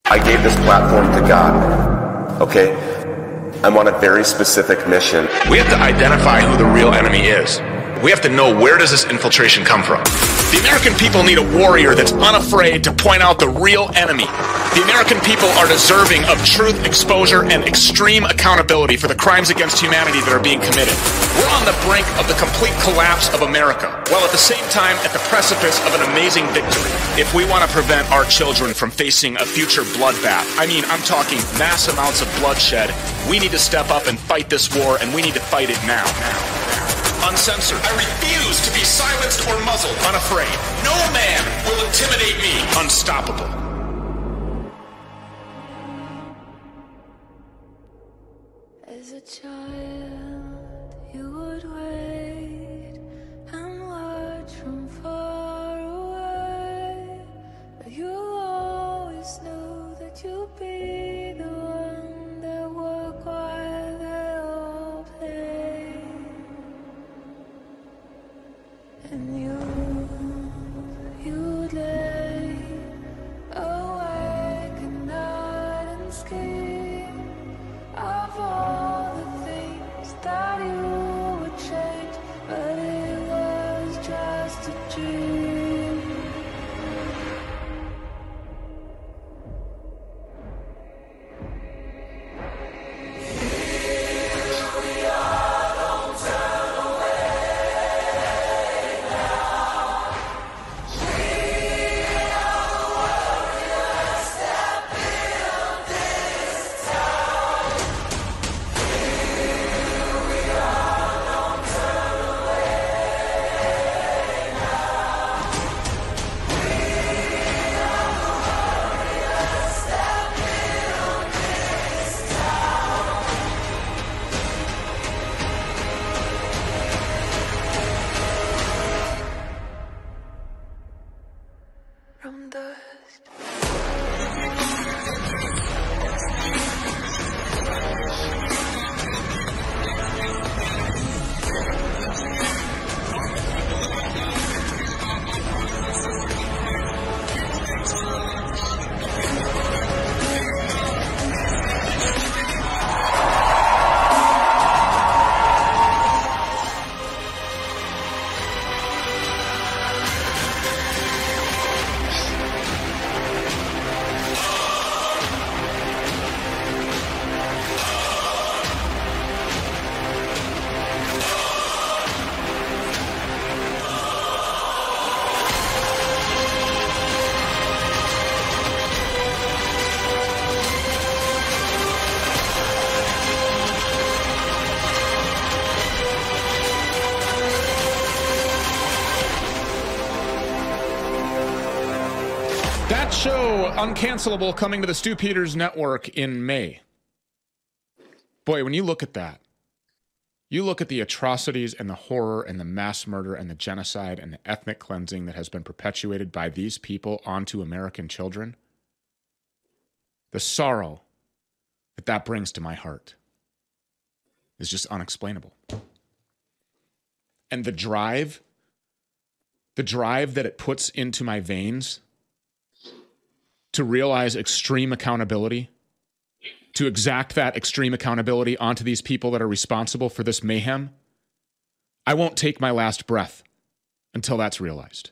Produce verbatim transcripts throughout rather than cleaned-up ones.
I gave this platform to God, okay? I'm on a very specific mission. We have to identify who the real enemy is. We have to know, where does this infiltration come from? The American people need a warrior that's unafraid to point out the real enemy. The American people are deserving of truth, exposure, and extreme accountability for the crimes against humanity that are being committed. We're on the brink of the complete collapse of America, while at the same time at the precipice of an amazing victory. If we want to prevent our children from facing a future bloodbath, I mean, I'm talking mass amounts of bloodshed, we need to step up and fight this war, and we need to fight it now. Now. Uncensored. I refuse to be silenced or muzzled. Unafraid. No man will intimidate me. Unstoppable. As a child, you would wait and watch from far away. But you always knew that you'd be the one that would while they all play. And you, you'd lay awake at night and scheme of all the things that you would change, but it was just a dream. Here we are, don't turn away now. We are the warriors that build this town. Here we are, don't turn away now. We are the warriors that build this town. From dust. That show, Uncancelable, coming to the Stu Peters Network in May. Boy, when you look at that, you look at the atrocities and the horror and the mass murder and the genocide and the ethnic cleansing that has been perpetuated by these people onto American children, the sorrow that that brings to my heart is just unexplainable. And the drive, the drive that it puts into my veins to realize extreme accountability, to exact that extreme accountability onto these people that are responsible for this mayhem, I won't take my last breath until that's realized.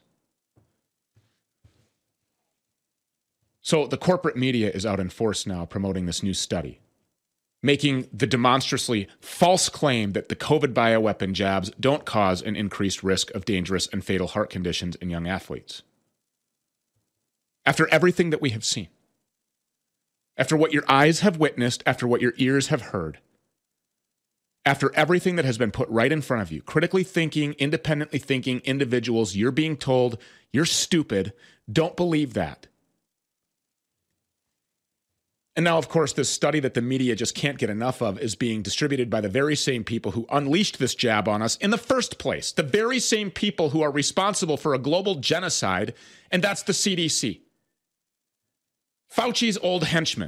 So the corporate media is out in force now promoting this new study, making the demonstrously false claim that the COVID bioweapon jabs don't cause an increased risk of dangerous and fatal heart conditions in young athletes. After everything that we have seen, after what your eyes have witnessed, after what your ears have heard, after everything that has been put right in front of you, critically thinking, independently thinking individuals, you're being told you're stupid, don't believe that. And now, of course, this study that the media just can't get enough of is being distributed by the very same people who unleashed this jab on us in the first place, the very same people who are responsible for a global genocide, and that's the C D C. Fauci's old henchman.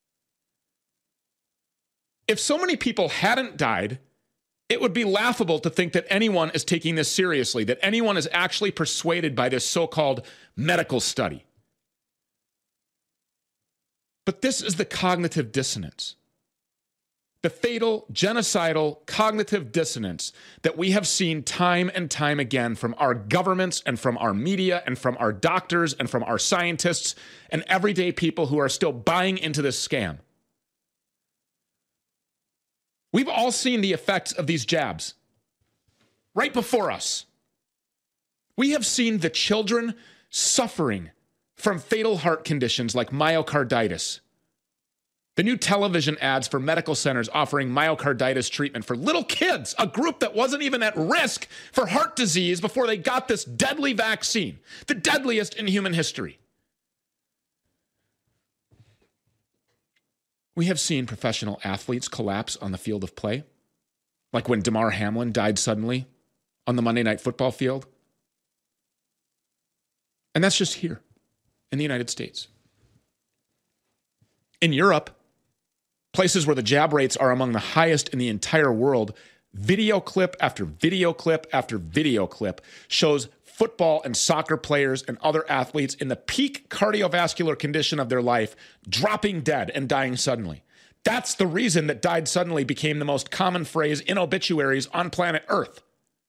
If so many people hadn't died, it would be laughable to think that anyone is taking this seriously, that anyone is actually persuaded by this so-called medical study. But this is the cognitive dissonance. The fatal, genocidal cognitive dissonance that we have seen time and time again from our governments and from our media and from our doctors and from our scientists and everyday people who are still buying into this scam. We've all seen the effects of these jabs right before us. We have seen the children suffering from fatal heart conditions like myocarditis. The new television ads for medical centers offering myocarditis treatment for little kids, a group that wasn't even at risk for heart disease before they got this deadly vaccine, the deadliest in human history. We have seen professional athletes collapse on the field of play, like when Damar Hamlin died suddenly on the Monday Night Football field. And that's just here in the United States. In Europe, places where the jab rates are among the highest in the entire world, video clip after video clip after video clip shows football and soccer players and other athletes in the peak cardiovascular condition of their life dropping dead and dying suddenly. That's the reason that died suddenly became the most common phrase in obituaries on planet Earth.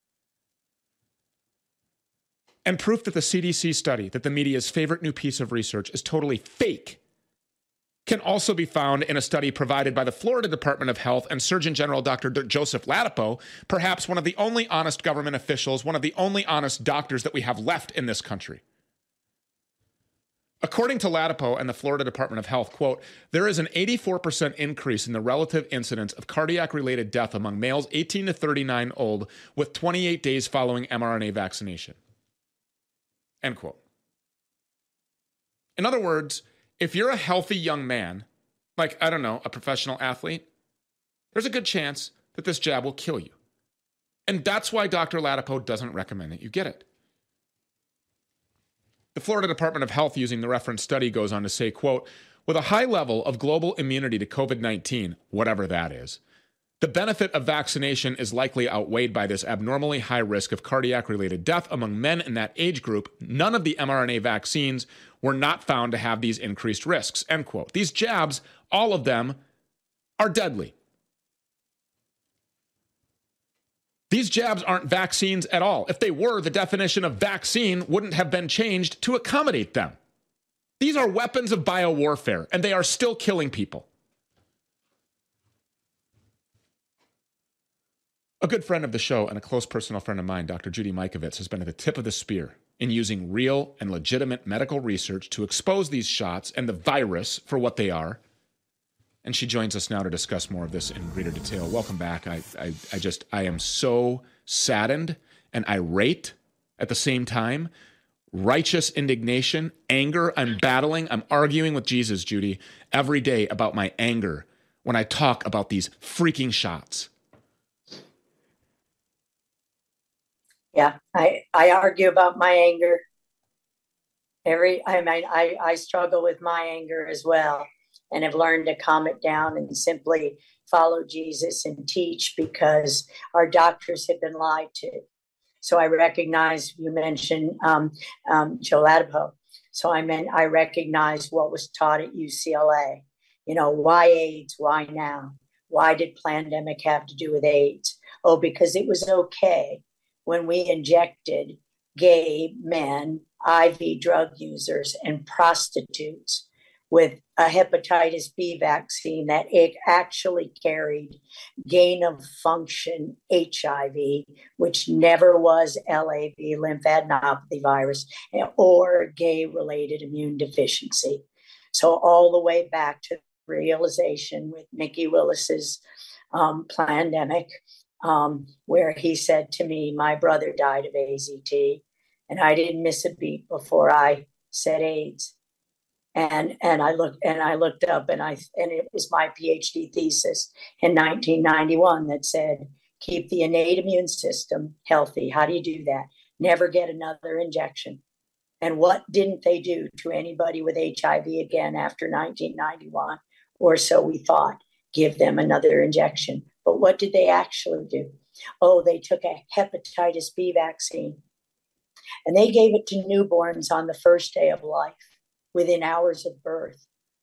And proof that the C D C study, that the media's favorite new piece of research, is totally fake can also be found in a study provided by the Florida Department of Health and Surgeon General Doctor Joseph Ladapo, perhaps one of the only honest government officials, one of the only honest doctors that we have left in this country. According to Ladapo and the Florida Department of Health, quote, there is an eighty-four percent increase in the relative incidence of cardiac-related death among males eighteen to thirty-nine old with twenty-eight days following mRNA vaccination. End quote. In other words, if you're a healthy young man, like, I don't know, a professional athlete, there's a good chance that this jab will kill you. And that's why Doctor Ladapo doesn't recommend that you get it. The Florida Department of Health, using the reference study, goes on to say, quote, with a high level of global immunity to COVID nineteen, whatever that is, the benefit of vaccination is likely outweighed by this abnormally high risk of cardiac-related death among men in that age group. None of the mRNA vaccines were not found to have these increased risks, end quote. These jabs, all of them, are deadly. These jabs aren't vaccines at all. If they were, the definition of vaccine wouldn't have been changed to accommodate them. These are weapons of biowarfare, and they are still killing people. A good friend of the show and a close personal friend of mine, Doctor Judy Mikovits, has been at the tip of the spear in using real and legitimate medical research to expose these shots and the virus for what they are. And she joins us now to discuss more of this in greater detail. Welcome back. I, I, I just, I am so saddened and irate at the same time. Righteous indignation, anger. I'm battling. I'm arguing with Jesus, Judy, every day about my anger when I talk about these freaking shots. Yeah, I, I argue about my anger. Every, I mean, I, I struggle with my anger as well, and have learned to calm it down and simply follow Jesus and teach, because our doctors have been lied to. So I recognize, you mentioned um, um, Joe Ladapo. So I meant I recognize what was taught at U C L A. You know, why AIDS? Why now? Why did pandemic have to do with AIDS? Oh, because it was okay when we injected gay men, I V drug users, and prostitutes with a hepatitis B vaccine that it actually carried gain of function H I V, which never was L A V, lymphadenopathy virus, or gay-related immune deficiency. So all the way back to realization with Mickey Willis's um, pandemic, Um, where he said to me, my brother died of A Z T, and I didn't miss a beat before I said AIDS. And and I looked and I looked up and I and it was my PhD thesis in nineteen ninety-one that said, keep the innate immune system healthy. How do you do that? Never get another injection. And what didn't they do to anybody with H I V again after nineteen ninety-one? Or so we thought, give them another injection. But what did they actually do? Oh, they took a hepatitis B vaccine and they gave it to newborns on the first day of life, within hours of birth.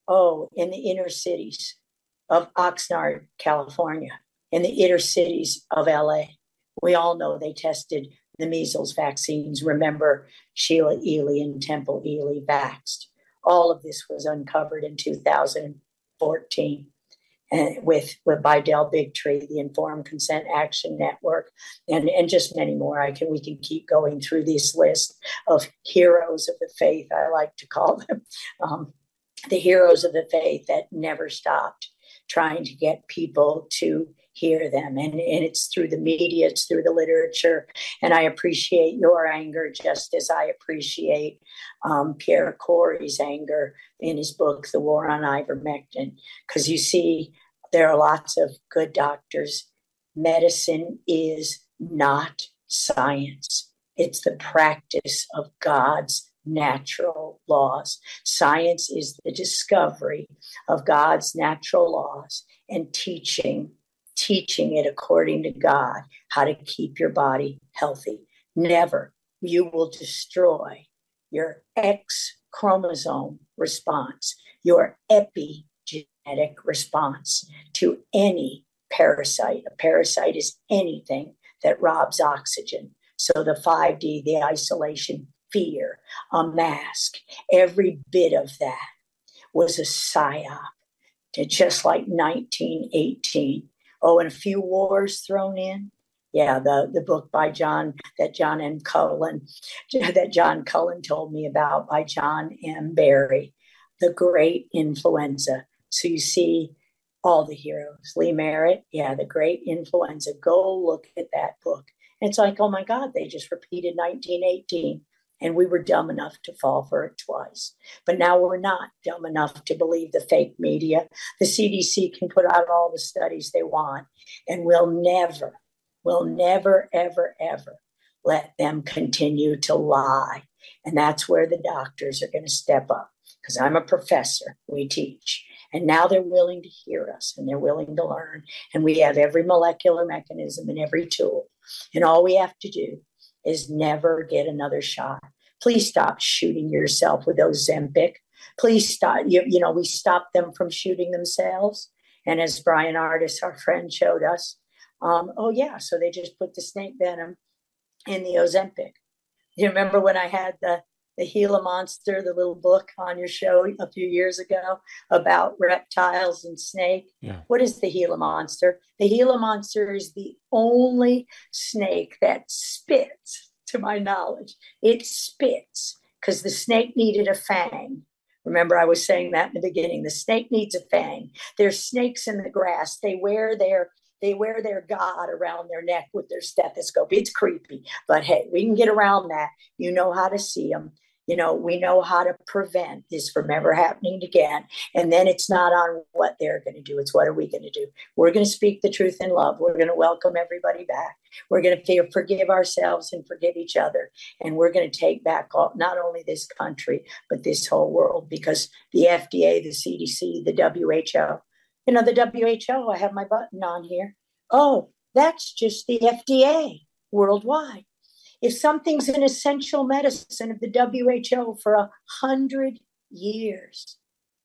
Oh, in the inner cities of Oxnard, California, in the inner cities of L A. We all know they tested the measles vaccines. Remember, Sheila Ely and Temple Ely vaxxed. All of this was uncovered in two thousand fourteen. And with, with by Del Bigtree, the Informed Consent Action Network, and, and just many more. I can we can keep going through this list of heroes of the faith, I like to call them, um, the heroes of the faith that never stopped trying to get people to hear them. And, and it's through the media, it's through the literature. And I appreciate your anger just as I appreciate um, Pierre Corey's anger in his book, The War on Ivermectin. Because you see, there are lots of good doctors. Medicine is not science. It's the practice of God's natural laws. Science is the discovery of God's natural laws and teaching teaching it according to God, how to keep your body healthy. Never. You will destroy your X chromosome response, your epigenetic response to any parasite. A parasite is anything that robs oxygen. So the five D, the isolation, fear, a mask, every bit of that was a psyop to just like nineteen eighteen. Oh, and a few wars thrown in. Yeah, the, the book by John, that John M. Cullen, that John Cullen told me about by John M. Barry, The Great Influenza. So you see all the heroes. Lee Merritt, yeah, The Great Influenza. Go look at that book. And it's like, oh my God, they just repeated nineteen eighteen. And we were dumb enough to fall for it twice. But now we're not dumb enough to believe the fake media. The C D C can put out all the studies they want, and we'll never, we'll never, ever, ever let them continue to lie. And that's where the doctors are going to step up, because I'm a professor. We teach. And now they're willing to hear us, and they're willing to learn. And we have every molecular mechanism and every tool. And all we have to do is never get another shot. Please stop shooting yourself with Ozempic. Please stop. You, you know, we stopped them from shooting themselves. And as Brian Artis, our friend, showed us, um, oh, yeah, so they just put the snake venom in the Ozempic. You remember when I had the, the Gila Monster, the little book on your show a few years ago about reptiles and snake? Yeah. What is the Gila Monster? The Gila Monster is the only snake that spits, to my knowledge. It spits because the snake needed a fang. Remember, I was saying that in the beginning. The snake needs a fang. There's snakes in the grass. They wear their They wear their god around their neck with their stethoscope. It's creepy, but hey, we can get around that. You know how to see them. You know, we know how to prevent this from ever happening again. And then it's not on what they're going to do. It's what are we going to do? We're going to speak the truth in love. We're going to welcome everybody back. We're going to forgive ourselves and forgive each other. And we're going to take back all, not only this country, but this whole world, because the F D A, the C D C, the W H O, you know, the W H O, I have my button on here. Oh, that's just the F D A worldwide. If something's an essential medicine of the W H O for a hundred years,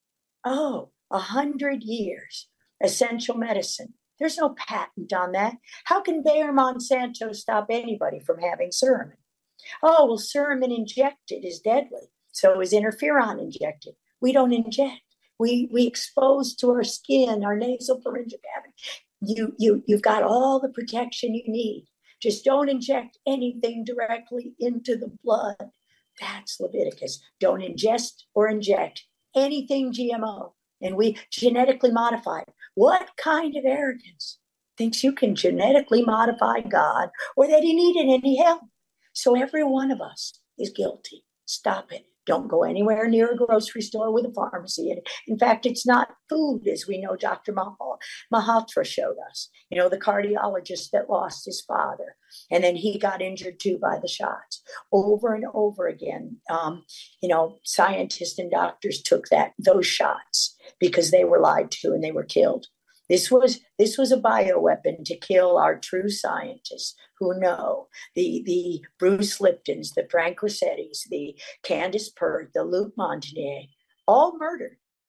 oh, a hundred years, essential medicine. There's no patent on that. How can Bayer Monsanto stop anybody from having Suramin? Oh, well, Suramin injected is deadly. So is interferon injected. We don't inject. We we expose to our skin, our nasal pharyngeal cavity. You you you've got all the protection you need. Just don't inject anything directly into the blood. That's Leviticus. Don't ingest or inject anything G M O. And we genetically modify. What kind of arrogance thinks you can genetically modify God or that he needed any help? So every one of us is guilty. Stop it. Don't go anywhere near a grocery store with a pharmacy. And in fact, it's not food, as we know Doctor Malhotra showed us. You know, the cardiologist that lost his father, and then he got injured too by the shots. Over and over again, um, you know, scientists and doctors took that those shots because they were lied to and they were killed. This was this was a bioweapon to kill our true scientists who know. The, the Bruce Liptons, the Frank Rossettis, the Candace Pert, the Luc Montagnier, all murdered.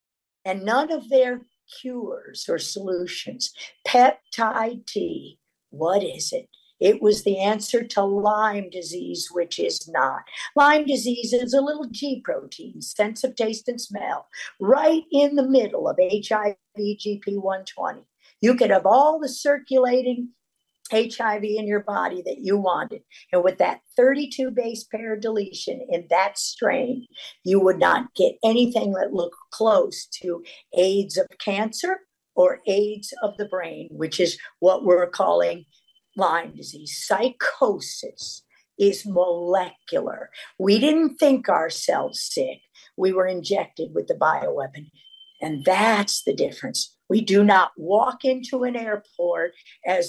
and none of their cures or solutions. Peptide T, what is it? It was the answer to Lyme disease, which is not. Lyme disease is a little G protein, sense of taste and smell, right in the middle of H I V G P one twenty. You could have all the circulating H I V in your body that you wanted. And with that thirty-two base pair deletion in that strain, you would not get anything that looked close to AIDS of cancer or AIDS of the brain, which is what we're calling Lyme disease. Psychosis is molecular. We didn't think ourselves sick. We were injected with the bioweapon. And that's the difference. We do not walk into an airport as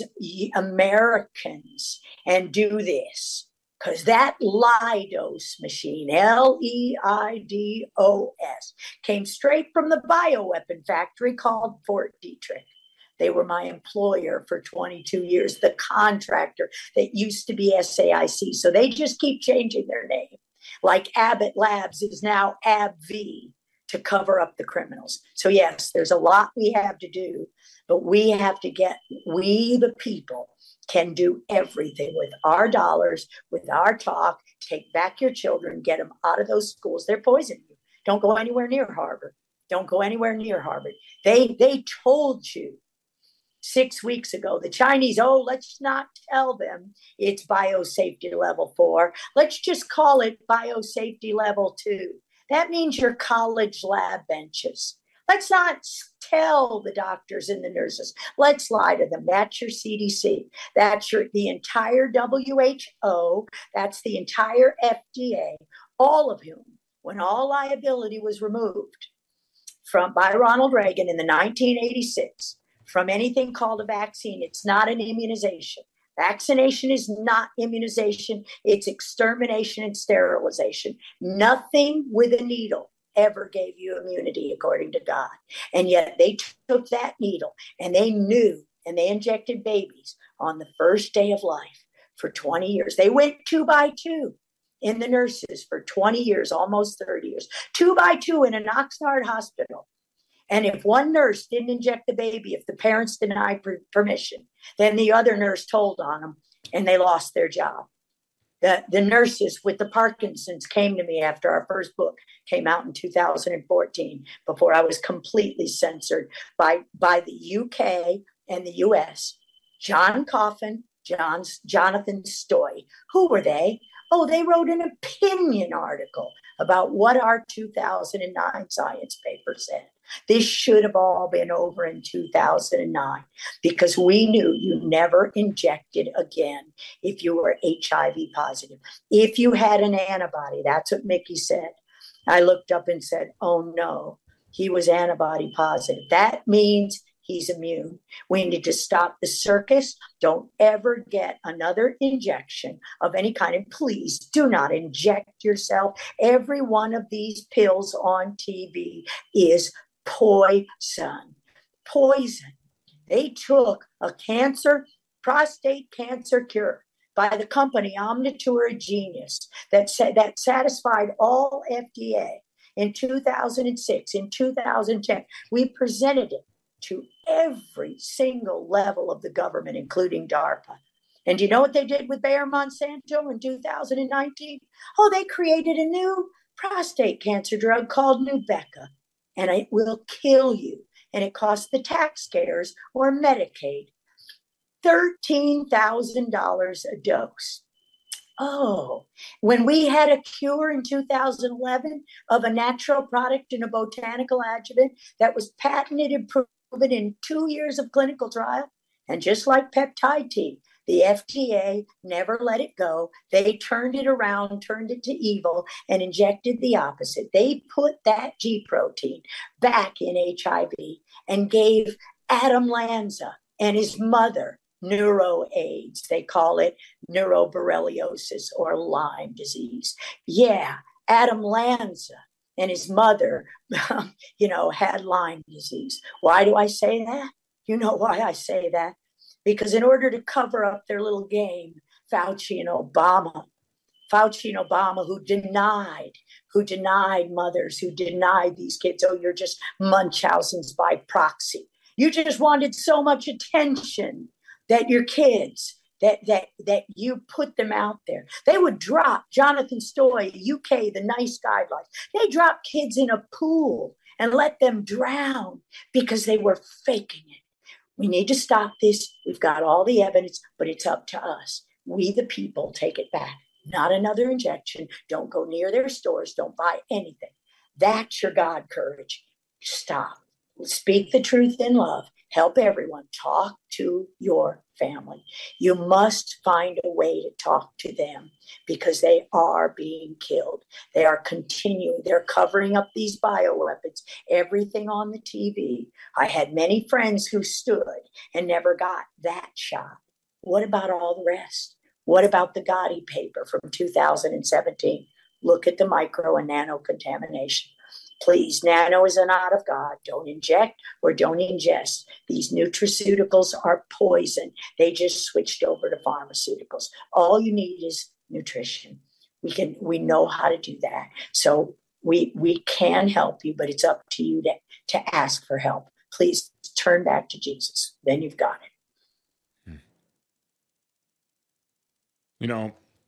Americans and do this, because that Leidos machine, L E I D O S, came straight from the bioweapon factory called Fort Detrick. They were my employer for twenty-two years, the contractor that used to be S A I C. So they just keep changing their name. Like Abbott Labs is now AbbVie, to cover up the criminals. So yes, there's a lot we have to do, but we have to get, we the people can do everything with our dollars, with our talk. Take back your children, get them out of those schools. They're poisoning you. Don't go anywhere near Harvard. Don't go anywhere near Harvard. They, they told you six weeks ago, the Chinese, oh, let's not tell them it's biosafety level four. Let's just call it biosafety level two. That means your college lab benches. Let's not tell the doctors and the nurses. Let's lie to them. That's your C D C. That's your the entire W H O. That's the entire F D A. All of whom, when all liability was removed from by Ronald Reagan in the nineteen eighty-six, from anything called a vaccine, it's not an immunization. Vaccination is not immunization. It's extermination and sterilization. Nothing with a needle ever gave you immunity, according to God. And yet they took that needle and they knew, and they injected babies on the first day of life for twenty years. They went two by two in the nurses for twenty years, almost thirty years, two by two in an Oxnard hospital. And if one nurse didn't inject the baby, if the parents denied per- permission, then the other nurse told on them and they lost their job. The, the nurses with the Parkinson's came to me after our first book came out in two thousand fourteen, before I was completely censored by, by the U K and the U S. John Coffin, John's, Jonathan Stoy. Who were they? Oh, they wrote an opinion article about what our two thousand nine science paper said. This should have all been over in two thousand nine, because we knew you never injected again if you were H I V positive. If you had an antibody, that's what Mickey said. I looked up and said, oh no, he was antibody positive. That means he's immune. We need to stop the circus. Don't ever get another injection of any kind. And please do not inject yourself. Every one of these pills on T V is poison. Poison. They took a cancer, prostate cancer cure by the company Omnitura Genius that said that satisfied all F D A in two thousand six. In two thousand ten, we presented it to every single level of the government, including DARPA. And do you know what they did with Bayer Monsanto in two thousand nineteen? Oh, they created a new prostate cancer drug called Nubeqa, and it will kill you. And it costs the taxpayers or Medicaid thirteen thousand dollars a dose. Oh, when we had a cure in two thousand eleven of a natural product in a botanical adjuvant that was patented and proven in two years of clinical trial, and just like peptide T, the F D A never let it go. They turned it around, turned it to evil, and injected the opposite. They put that G protein back in H I V and gave Adam Lanza and his mother neuro AIDS. They call it neuroborreliosis or Lyme disease. Yeah, Adam Lanza and his mother, you know, had Lyme disease. Why do I say that? You know why I say that? Because in order to cover up their little game, Fauci and Obama Fauci and Obama, who denied, who denied mothers, who denied these kids, oh, you're just Munchausens by proxy. You just wanted so much attention that your kids, that that that you put them out there. They would drop Jonathan Stoy, U K, the NICE guidelines. They drop kids in a pool and let them drown because they were faking it. We need to stop this. We've got all the evidence, but it's up to us. We, the people, take it back. Not another injection. Don't go near their stores. Don't buy anything. That's your God courage. Stop. Speak the truth in love. Help everyone. Talk to your family. You must find a way to talk to them because they are being killed. They are continuing. They're covering up these bioweapons, everything on the T V. I had many friends who stood and never got that shot. What about all the rest? What about the Gotti paper from two thousand seventeen? Look at the micro and nano contamination. Please, nano is an art of God. Don't inject or don't ingest. These nutraceuticals are poison. They just switched over to pharmaceuticals. All you need is nutrition. We can, we know how to do that. So we we can help you, but it's up to you to, to ask for help. Please turn back to Jesus. Then you've got it. You know,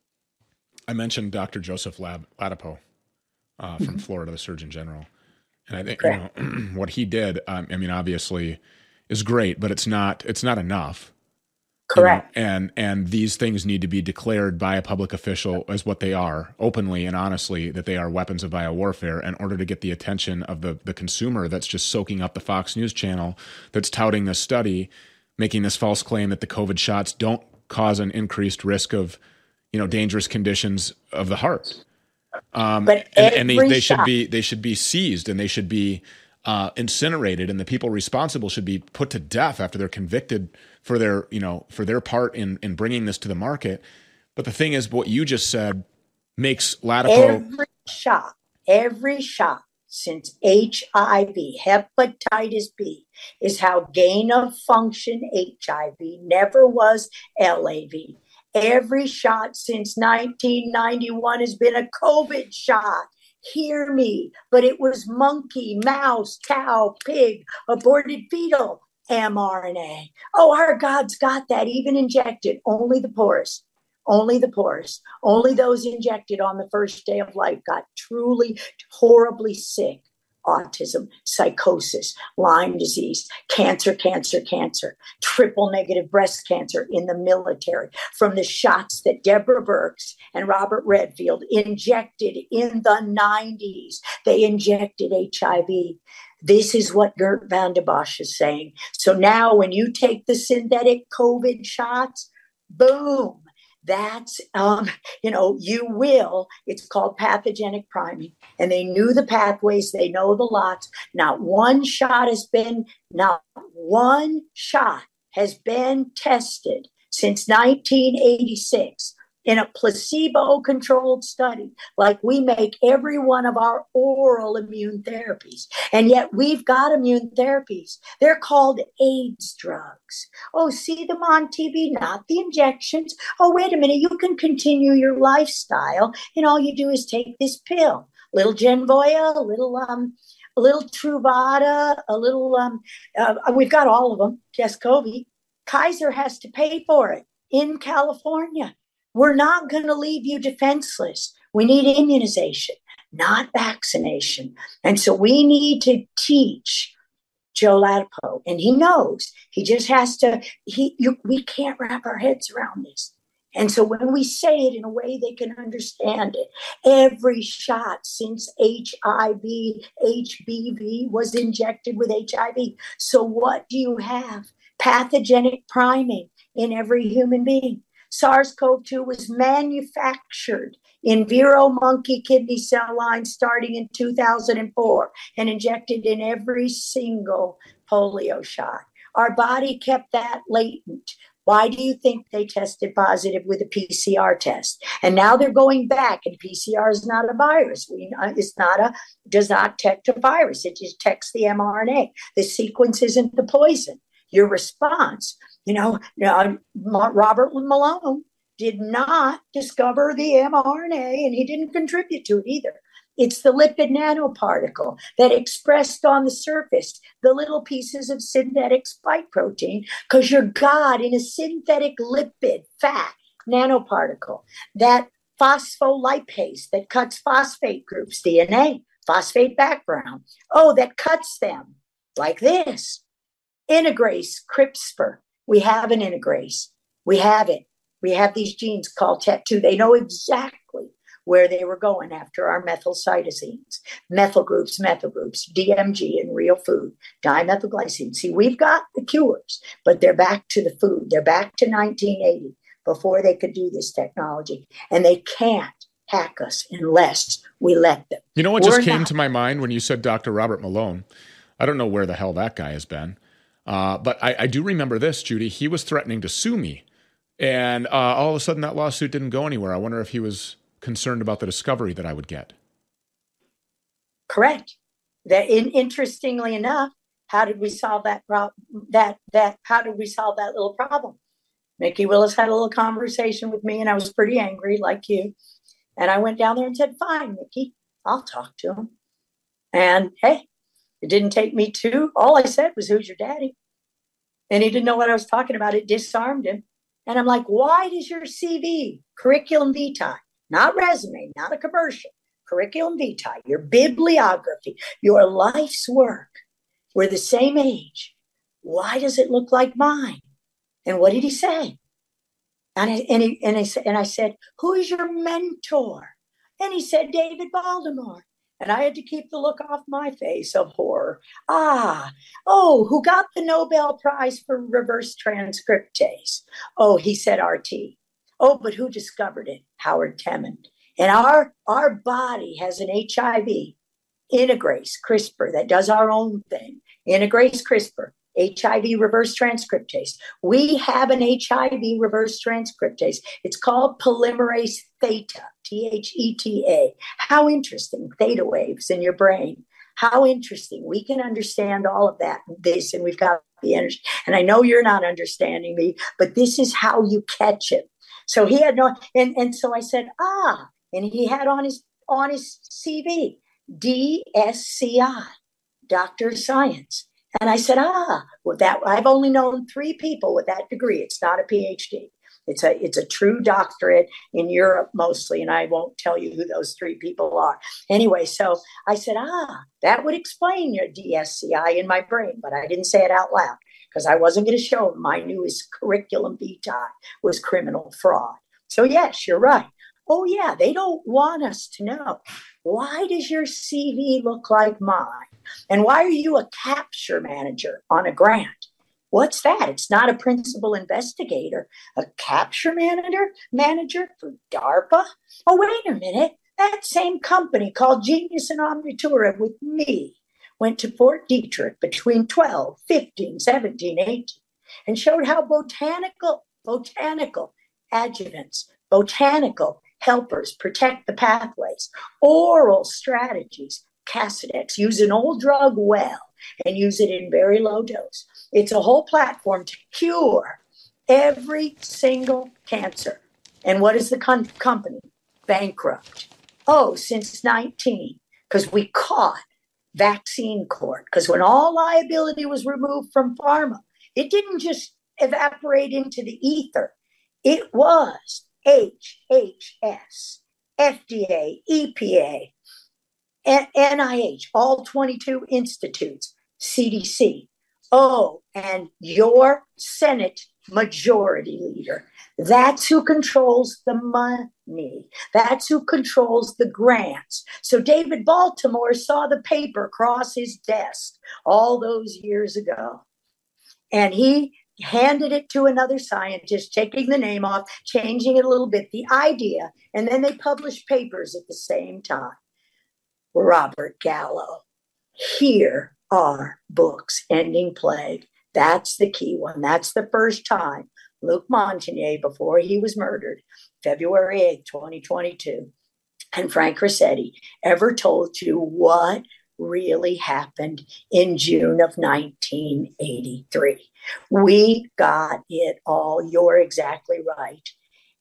I mentioned Doctor Joseph Lab, Ladapo. Uh, from Florida, the Surgeon General. And I think you know, what he did, um, I mean, obviously is great, but it's not, it's not enough. Correct. You know? And, and these things need to be declared by a public official as what they are, openly and honestly, that they are weapons of biowarfare in order to get the attention of the, the consumer that's just soaking up the Fox News channel that's touting this study, making this false claim that the COVID shots don't cause an increased risk of, you know, dangerous conditions of the heart. Um, but and, and they, they shot. should be they should be seized and they should be uh, incinerated, and the people responsible should be put to death after they're convicted for their you know for their part in in bringing this to the market. But the thing is, what you just said makes Ladapo every shot, every shot since H I V, hepatitis B, is how gain of function H I V never was L A V. Every shot since nineteen ninety-one has been a COVID shot. Hear me, but it was monkey, mouse, cow, pig, aborted fetal mRNA. Oh, our God's got that, even injected. Only the poorest, only the poorest, only those injected on the first day of life got truly horribly sick. Autism, psychosis, Lyme disease, cancer, cancer, cancer, triple negative breast cancer in the military from the shots that Deborah Birx and Robert Redfield injected in the nineties. They injected H I V. This is what Gert van de Bosch is saying. So now when you take the synthetic COVID shots, boom. That's, um, you know, you will, it's called pathogenic priming. And they knew the pathways, they know the lots. Not one shot has been, not one shot has been tested since nineteen eighty-six in a placebo-controlled study, like we make every one of our oral immune therapies. And yet we've got immune therapies. They're called AIDS drugs. Oh, see them on T V, not the injections. Oh, wait a minute, you can continue your lifestyle, and all you do is take this pill. Little Genvoya, a little um, a little Truvada, a little, um, uh, we've got all of them, Descovy. Kaiser has to pay for it in California. We're not going to leave you defenseless. We need immunization, not vaccination. And so we need to teach Joe Ladapo, and he knows. He just has to, he, you, we can't wrap our heads around this. And so when we say it in a way they can understand it, every shot since H I V, H B V was injected with H I V. So what do you have? Pathogenic priming in every human being. SARS-C o V two was manufactured in Vero monkey kidney cell lines starting in two thousand four and injected in every single polio shot. Our body kept that latent. Why do you think they tested positive with a P C R test? And now they're going back, and P C R is not a virus. We, it's not a, does not detect a virus. It just detects the mRNA. The sequence isn't the poison. Your response, you know, uh, Robert Malone, did not discover the mRNA, and he didn't contribute to it either. It's the lipid nanoparticle that expressed on the surface the little pieces of synthetic spike protein, because you're God in a synthetic lipid fat nanoparticle, that phospholipase that cuts phosphate groups, D N A, phosphate background. Oh, that cuts them like this. Integrase CRISPR. We have an integrase. We have it. We have these genes called T E T two. They know exactly where they were going after our methyl cytosines, methyl groups, methyl groups, D M G in real food, dimethylglycine. See, we've got the cures, but they're back to the food. They're back to nineteen eighty before they could do this technology. And they can't hack us unless we let them. You know what We're just came not- to my mind when you said Doctor Robert Malone? I don't know where the hell that guy has been. Uh, but I, I do remember this, Judy. He was threatening to sue me. And uh, all of a sudden that lawsuit didn't go anywhere. I wonder if he was concerned about the discovery that I would get. Correct. That in, interestingly enough, how did we solve that problem? That that how did we solve that little problem? Mickey Willis had a little conversation with me, and I was pretty angry, like you. And I went down there and said, "Fine, Mickey, I'll talk to him." And hey, it didn't take me two. All I said was, "Who's your daddy?" And he didn't know what I was talking about. It disarmed him. And I'm like, "Why does your C V, curriculum vitae, not resume, not a commercial, curriculum vitae, your bibliography, your life's work, we're the same age. Why does it look like mine?" And what did he say? And I, and, he, and, I, and I said, "Who is your mentor?" And he said, "David Baltimore." And I had to keep the look off my face of horror. Ah, oh, who got the Nobel Prize for reverse transcriptase? Oh, he said R T. Oh, but who discovered it? Howard Temin. And our, our body has an H I V integrase CRISPR that does our own thing. Integrase CRISPR, H I V reverse transcriptase. We have an H I V reverse transcriptase. It's called polymerase theta, T H E T A. How interesting, theta waves in your brain. How interesting. We can understand all of that, this, and we've got the energy. And I know you're not understanding me, but this is how you catch it. So he had no, and, and so I said, ah, and he had on his on his C V, D S C I, Doctor of Science. And I said, ah, well, that I've only known three people with that degree. It's not a P H D. It's a it's a true doctorate in Europe mostly, and I won't tell you who those three people are. Anyway, so I said, ah, that would explain your D S C I in my brain, but I didn't say it out loud because I wasn't going to show them my newest curriculum vitae was criminal fraud. So yes, you're right. Oh yeah, they don't want us to know. Why does your C V look like mine? And why are you a capture manager on a grant? What's that? It's not a principal investigator, a capture manager, manager for DARPA. Oh, wait a minute. That same company called Genius and Omnitura with me went to Fort Detrick between twelve, fifteen, seventeen, eighteen, and showed how botanical, botanical adjuvants, botanical helpers protect the pathways, oral strategies, Casodex, use an old drug well and use it in very low dose. It's a whole platform to cure every single cancer. And what is the con- company? Bankrupt. Oh, since nineteen, because we caught vaccine court. Because when all liability was removed from pharma, it didn't just evaporate into the ether. It was H H S, F D A, E P A, N I H, all twenty-two institutes, C D C. Oh, and your Senate majority leader. That's who controls the money. That's who controls the grants. So David Baltimore saw the paper cross his desk all those years ago. And he handed it to another scientist, taking the name off, changing it a little bit, the idea, and then they published papers at the same time. Robert Gallo. Here are books, Ending Plague. That's the key one. That's the first time Luc Montagnier, before he was murdered, February eighth, twenty twenty-two, and Frank Rossetti ever told you what really happened in June of nineteen eighty-three. We got it all. You're exactly right.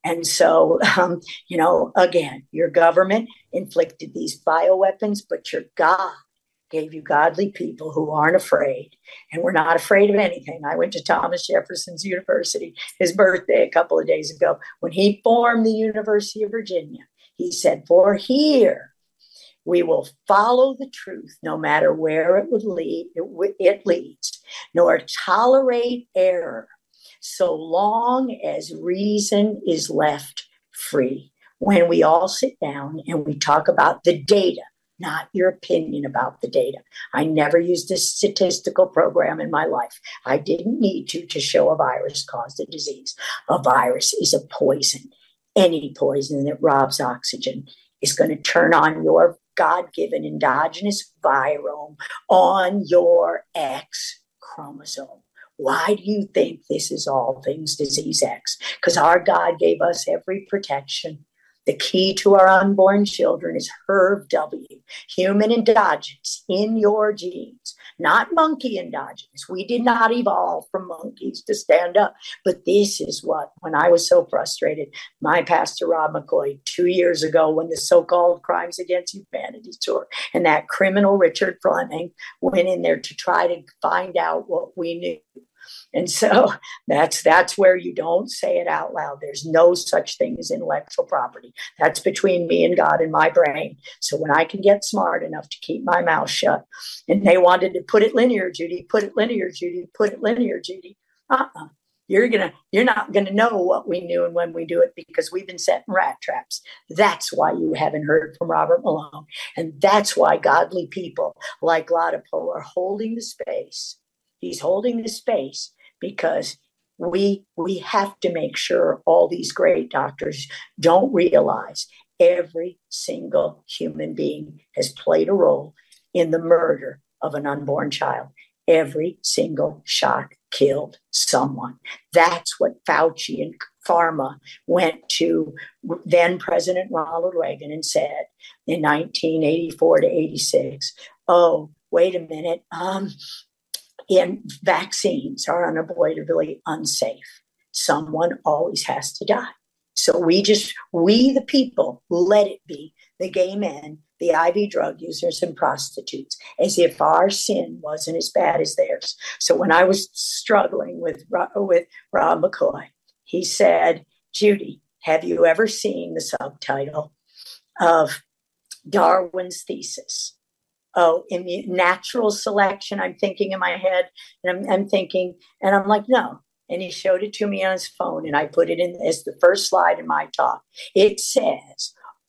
And so, um, you know, again, your government inflicted these bioweapons, but your God gave you godly people who aren't afraid, and we're not afraid of anything. I went to Thomas Jefferson's University, his birthday a couple of days ago. When he formed the University of Virginia, he said, for here, we will follow the truth no matter where it would lead, it, it leads, nor tolerate error so long as reason is left free. When we all sit down and we talk about the data, not your opinion about the data. I never used a statistical program in my life. I didn't need to to show a virus caused a disease. A virus is a poison. Any poison that robs oxygen is going to turn on your God-given endogenous virome on your X chromosome. Why do you think this is all things disease X? Because our God gave us every protection. The key to our unborn children is H E R V W, human endogenous in your genes, not monkey endogenous. We did not evolve from monkeys to stand up. But this is what, when I was so frustrated, my pastor Rob McCoy, two years ago, when the so-called Crimes Against Humanity tour and that criminal Richard Fleming went in there to try to find out what we knew. And so that's that's where you don't say it out loud. There's no such thing as intellectual property. That's between me and God and my brain. So when I can get smart enough to keep my mouth shut, and they wanted to put it linear, Judy, put it linear, Judy, put it linear, Judy. Uh-uh. You're gonna, you're not gonna know what we knew and when we do it, because we've been setting rat traps. That's why you haven't heard from Robert Malone, and that's why godly people like Lotta Poe are holding the space. He's holding the space because we we have to make sure all these great doctors don't realize every single human being has played a role in the murder of an unborn child. Every single shot killed someone. That's what Fauci and Pharma went to then President Ronald Reagan and said in nineteen eighty-four to eighty-six, oh, wait a minute, um, and vaccines are unavoidably unsafe. Someone always has to die. So we just, we the people, let it be the gay men, the I V drug users and prostitutes, as if our sin wasn't as bad as theirs. So when I was struggling with, with Rob McCoy, he said, Judy, have you ever seen the subtitle of Darwin's thesis? Oh, in natural selection, I'm thinking in my head, and I'm, I'm thinking, and I'm like, no. And he showed it to me on his phone, and I put it in as the first slide in my talk. It says,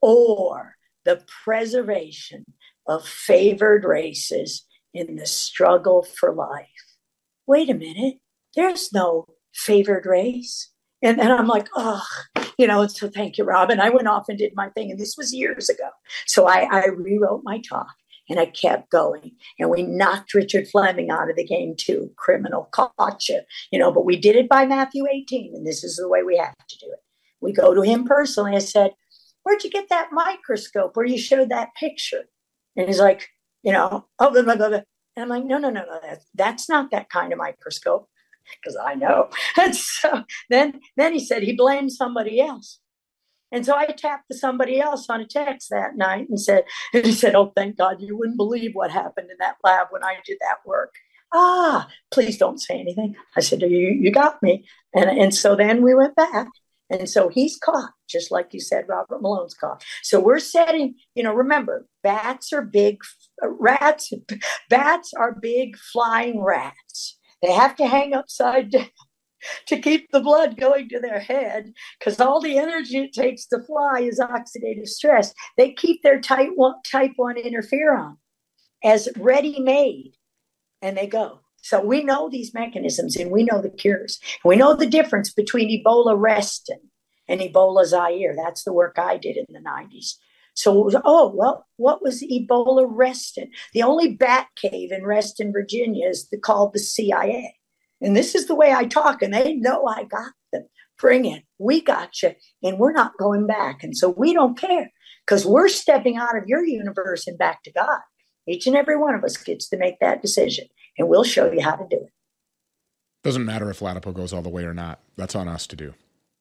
or the preservation of favored races in the struggle for life. Wait a minute, there's no favored race. And then I'm like, oh, you know, so thank you, Rob. And I went off and did my thing, and this was years ago. So I, I rewrote my talk. And I kept going. And we knocked Richard Fleming out of the game too. Criminal, caught you. You know, but we did it by Matthew eighteen. And this is the way we have to do it. We go to him personally. I said, where'd you get that microscope where you showed that picture? And he's like, you know, oh, blah, blah, blah, blah. And I'm like, no, no, no, no. That's, that's not that kind of microscope. Because I know. And so then, then he said he blamed somebody else. And so I tapped to somebody else on a text that night and said, and he said, oh, thank God, you wouldn't believe what happened in that lab when I did that work. Ah, please don't say anything. I said, you, you got me. And, and so then we went back. And so he's caught, just like you said, Robert Malone's caught. So we're setting, you know, remember, bats are big, rats, bats are big flying rats. They have to hang upside down to keep the blood going to their head, because all the energy it takes to fly is oxidative stress. They keep their type one, type one interferon as ready-made, and they go. So we know these mechanisms, and we know the cures. We know the difference between Ebola Reston and Ebola Zaire. That's the work I did in the nineties. So, it was, oh, well, what was Ebola Reston? The only bat cave in Reston, Virginia is the, called the C I A. And this is the way I talk, and they know I got them. Bring it. We got you, and we're not going back. And so we don't care, because we're stepping out of your universe and back to God. Each and every one of us gets to make that decision, and we'll show you how to do it. Doesn't matter if Lotta Poe goes all the way or not. That's on us to do.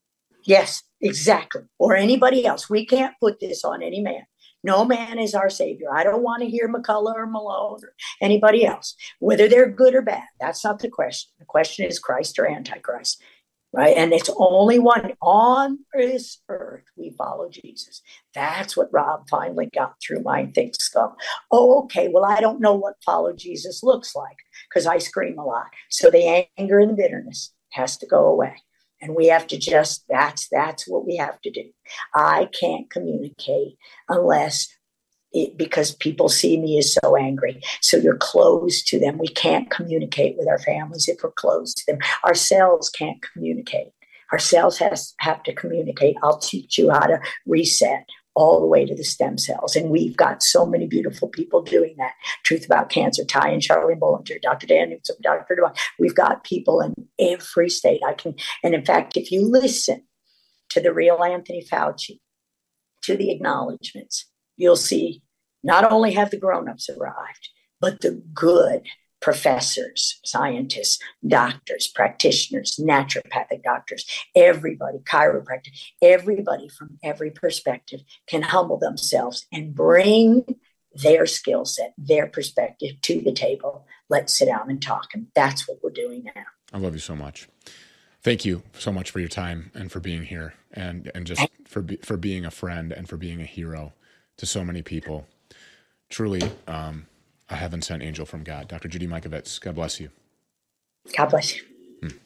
Yes, exactly. Or anybody else. We can't put this on any man. No man is our savior. I don't want to hear McCullough or Malone or anybody else, whether they're good or bad. That's not the question. The question is Christ or Antichrist, right? And it's only one on this earth. We follow Jesus. That's what Rob finally got through my thick skull. Oh, okay. Well, I don't know what follow Jesus looks like because I scream a lot. So the anger and the bitterness has to go away. And we have to just, that's, that's what we have to do. I can't communicate unless it, because people see me as so angry. So you're closed to them. We can't communicate with our families if we're closed to them. Our cells can't communicate. Our cells has, have to communicate. I'll teach you how to reset all the way to the stem cells. And we've got so many beautiful people doing that. Truth About Cancer, Ty and Charlie Bollinger, Doctor Dan Newsom, Doctor Devine. We've got people in every state. I can, and in fact, if you listen to the real Anthony Fauci, to the acknowledgments, you'll see not only have the grown-ups arrived, but the good professors, scientists, doctors, practitioners, naturopathic doctors, everybody, chiropractor, everybody from every perspective can humble themselves and bring their skill set, their perspective to the table. Let's sit down and talk. And that's what we're doing now. I love you so much. Thank you so much for your time and for being here and, and just for, be, for being a friend and for being a hero to so many people. Truly, um, a heaven sent angel from God. Doctor Judy Mikovits, God bless you. God bless you. Hmm.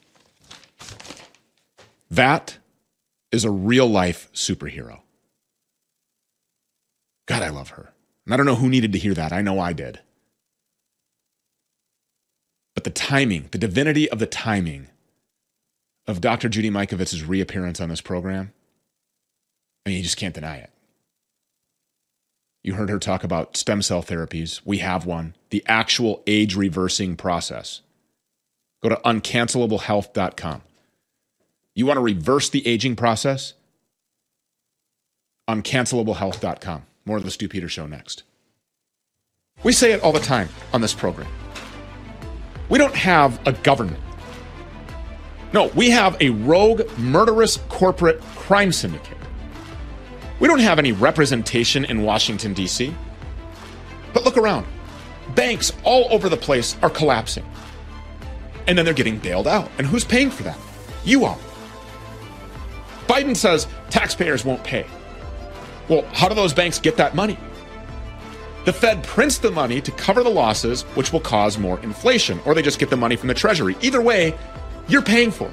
That is a real life superhero. God, I love her. And I don't know who needed to hear that. I know I did. But the timing, the divinity of the timing of Doctor Judy Mikovits' reappearance on this program, I mean, you just can't deny it. You heard her talk about stem cell therapies. We have one. The actual age-reversing process. Go to uncancelable health dot com. You want to reverse the aging process? uncancelable health dot com. More of the Stu Peters Show next. We say it all the time on this program. We don't have a government. No, we have a rogue, murderous corporate crime syndicate. We don't have any representation in Washington, D C. But look around. Banks all over the place are collapsing. And then they're getting bailed out. And who's paying for that? You are. Biden says taxpayers won't pay. Well, how do those banks get that money? The Fed prints the money to cover the losses, which will cause more inflation. Or they just get the money from the Treasury. Either way, you're paying for it.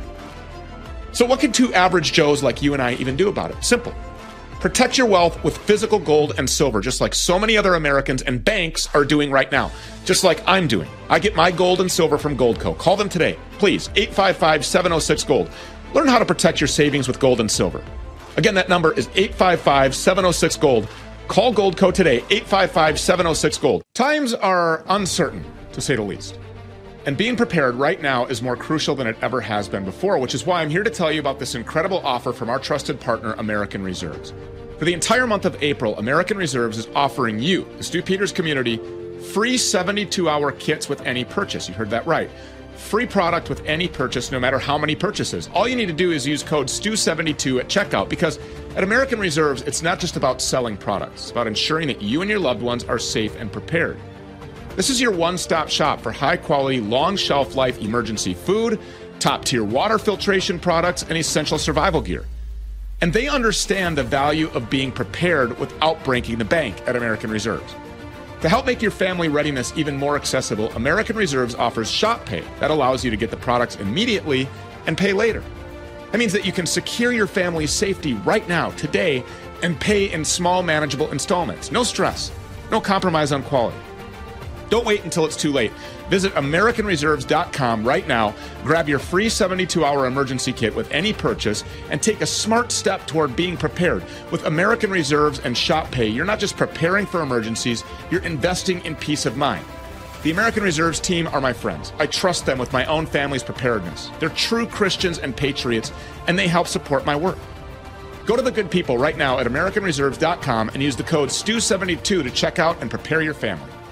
So what can two average Joes like you and I even do about it? Simple. Protect your wealth with physical gold and silver, just like so many other Americans and banks are doing right now, just like I'm doing. I get my gold and silver from Goldco. Call them today, please, eight five five, seven oh six, GOLD. Learn how to protect your savings with gold and silver. Again, that number is eight five five, seven oh six, GOLD. Call Goldco today, eight five five, seven oh six, GOLD. Times are uncertain, to say the least. And being prepared right now is more crucial than it ever has been before, which is why I'm here to tell you about this incredible offer from our trusted partner, American Reserves. For the entire month of April, American Reserves is offering you, the Stu Peters community, free seventy-two hour kits with any purchase. You heard that right. Free product with any purchase, no matter how many purchases. All you need to do is use code S T U seventy-two at checkout, because at American Reserves, it's not just about selling products. It's about ensuring that you and your loved ones are safe and prepared. This is your one-stop shop for high-quality, long shelf-life emergency food, top-tier water filtration products, and essential survival gear. And they understand the value of being prepared without breaking the bank at American Reserves. To help make your family readiness even more accessible, American Reserves offers Shop Pay that allows you to get the products immediately and pay later. That means that you can secure your family's safety right now, today, and pay in small, manageable installments. No stress, no compromise on quality. Don't wait until it's too late. Visit American Reserves dot com right now, grab your free seventy-two hour emergency kit with any purchase, and take a smart step toward being prepared. With American Reserves and Shop Pay, you're not just preparing for emergencies, you're investing in peace of mind. The American Reserves team are my friends. I trust them with my own family's preparedness. They're true Christians and patriots, and they help support my work. Go to the good people right now at American Reserves dot com and use the code S T U seventy-two to check out and prepare your family.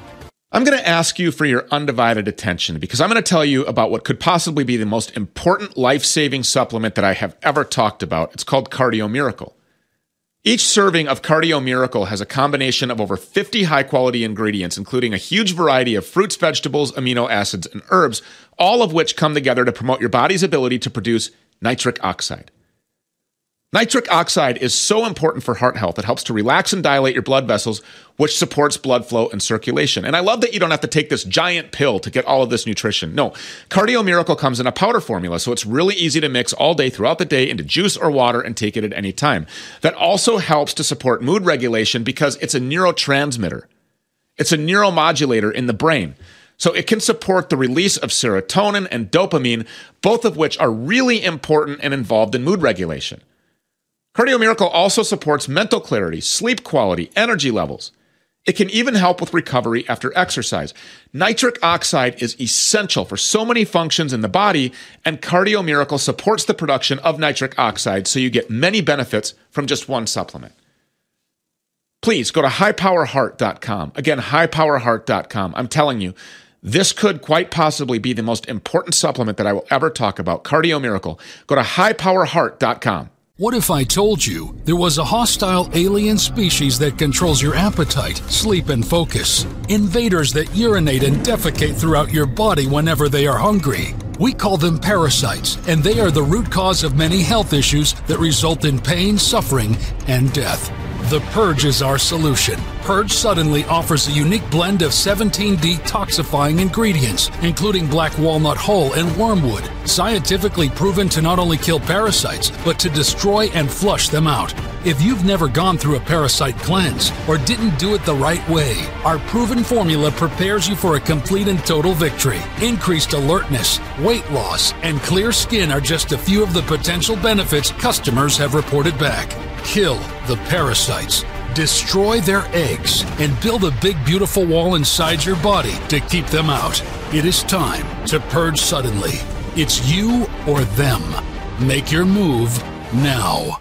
I'm going to ask you for your undivided attention because I'm going to tell you about what could possibly be the most important life-saving supplement that I have ever talked about. It's called Cardio Miracle. Each serving of Cardio Miracle has a combination of over fifty high-quality ingredients, including a huge variety of fruits, vegetables, amino acids, and herbs, all of which come together to promote your body's ability to produce nitric oxide. Nitric oxide is so important for heart health. It helps to relax and dilate your blood vessels, which supports blood flow and circulation. And I love that you don't have to take this giant pill to get all of this nutrition. No, Cardio Miracle comes in a powder formula, so it's really easy to mix all day throughout the day into juice or water and take it at any time. That also helps to support mood regulation because it's a neurotransmitter. It's a neuromodulator in the brain. So it can support the release of serotonin and dopamine, both of which are really important and involved in mood regulation. Cardio Miracle also supports mental clarity, sleep quality, energy levels. It can even help with recovery after exercise. Nitric oxide is essential for so many functions in the body, and Cardio Miracle supports the production of nitric oxide so you get many benefits from just one supplement. Please go to high power heart dot com. Again, high power heart dot com. I'm telling you, this could quite possibly be the most important supplement that I will ever talk about. Cardio Miracle. Go to high power heart dot com. What if I told you there was a hostile alien species that controls your appetite, sleep, and focus? Invaders that urinate and defecate throughout your body whenever they are hungry. We call them parasites, and they are the root cause of many health issues that result in pain, suffering, and death. The Purge is our solution. Purge Suddenly offers a unique blend of seventeen detoxifying ingredients, including black walnut hull and wormwood, scientifically proven to not only kill parasites, but to destroy and flush them out. If you've never gone through a parasite cleanse or didn't do it the right way, our proven formula prepares you for a complete and total victory. Increased alertness, weight loss, and clear skin are just a few of the potential benefits customers have reported back. Kill the parasites, destroy their eggs, and build a big, beautiful wall inside your body to keep them out. It is time to purge suddenly. It's you or them. Make your move now.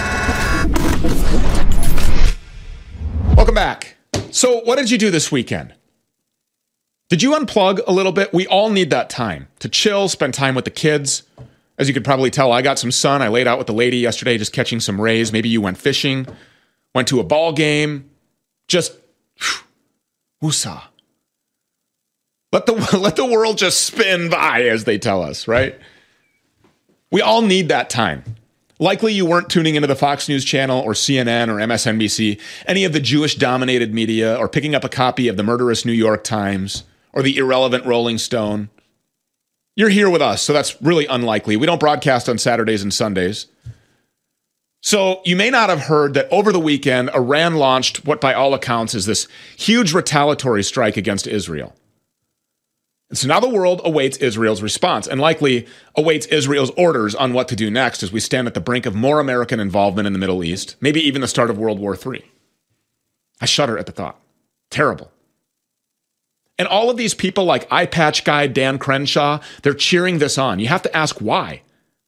Welcome back. So what did you do this weekend? Did you unplug a little bit? We all need that time to chill, spend time with the kids. As you could probably tell, I got some sun. I laid out with the lady yesterday just catching some rays. Maybe you went fishing, went to a ball game. Just, woosah. Let the, let the world just spin by, as they tell us, right? We all need that time. Likely you weren't tuning into the Fox News channel or C N N or M S N B C, any of the Jewish-dominated media, or picking up a copy of the murderous New York Times or the irrelevant Rolling Stone. You're here with us, so that's really unlikely. We don't broadcast on Saturdays and Sundays. So you may not have heard that over the weekend, Iran launched what by all accounts is this huge retaliatory strike against Israel. And so now the world awaits Israel's response and likely awaits Israel's orders on what to do next as we stand at the brink of more American involvement in the Middle East, maybe even the start of World War Three. I shudder at the thought. Terrible. And all of these people like Eye Patch Guy Dan Crenshaw, they're cheering this on. You have to ask why.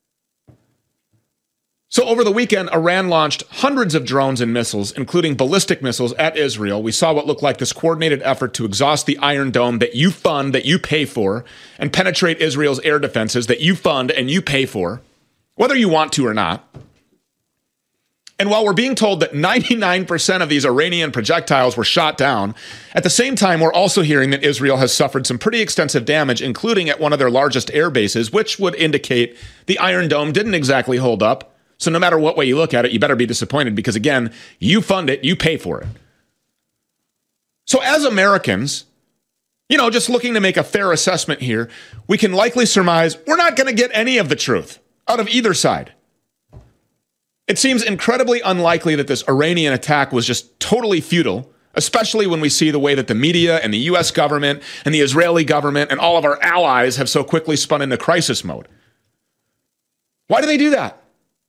So over the weekend, Iran launched hundreds of drones and missiles, including ballistic missiles, at Israel. We saw what looked like this coordinated effort to exhaust the Iron Dome that you fund, that you pay for, and penetrate Israel's air defenses that you fund and you pay for, whether you want to or not. And while we're being told that ninety-nine percent of these Iranian projectiles were shot down, at the same time, we're also hearing that Israel has suffered some pretty extensive damage, including at one of their largest air bases, which would indicate the Iron Dome didn't exactly hold up. So no matter what way you look at it, you better be disappointed because, again, you fund it, you pay for it. So as Americans, you know, just looking to make a fair assessment here, we can likely surmise we're not going to get any of the truth out of either side. It seems incredibly unlikely that this Iranian attack was just totally futile, especially when we see the way that the media and the U S government and the Israeli government and all of our allies have so quickly spun into crisis mode. Why do they do that?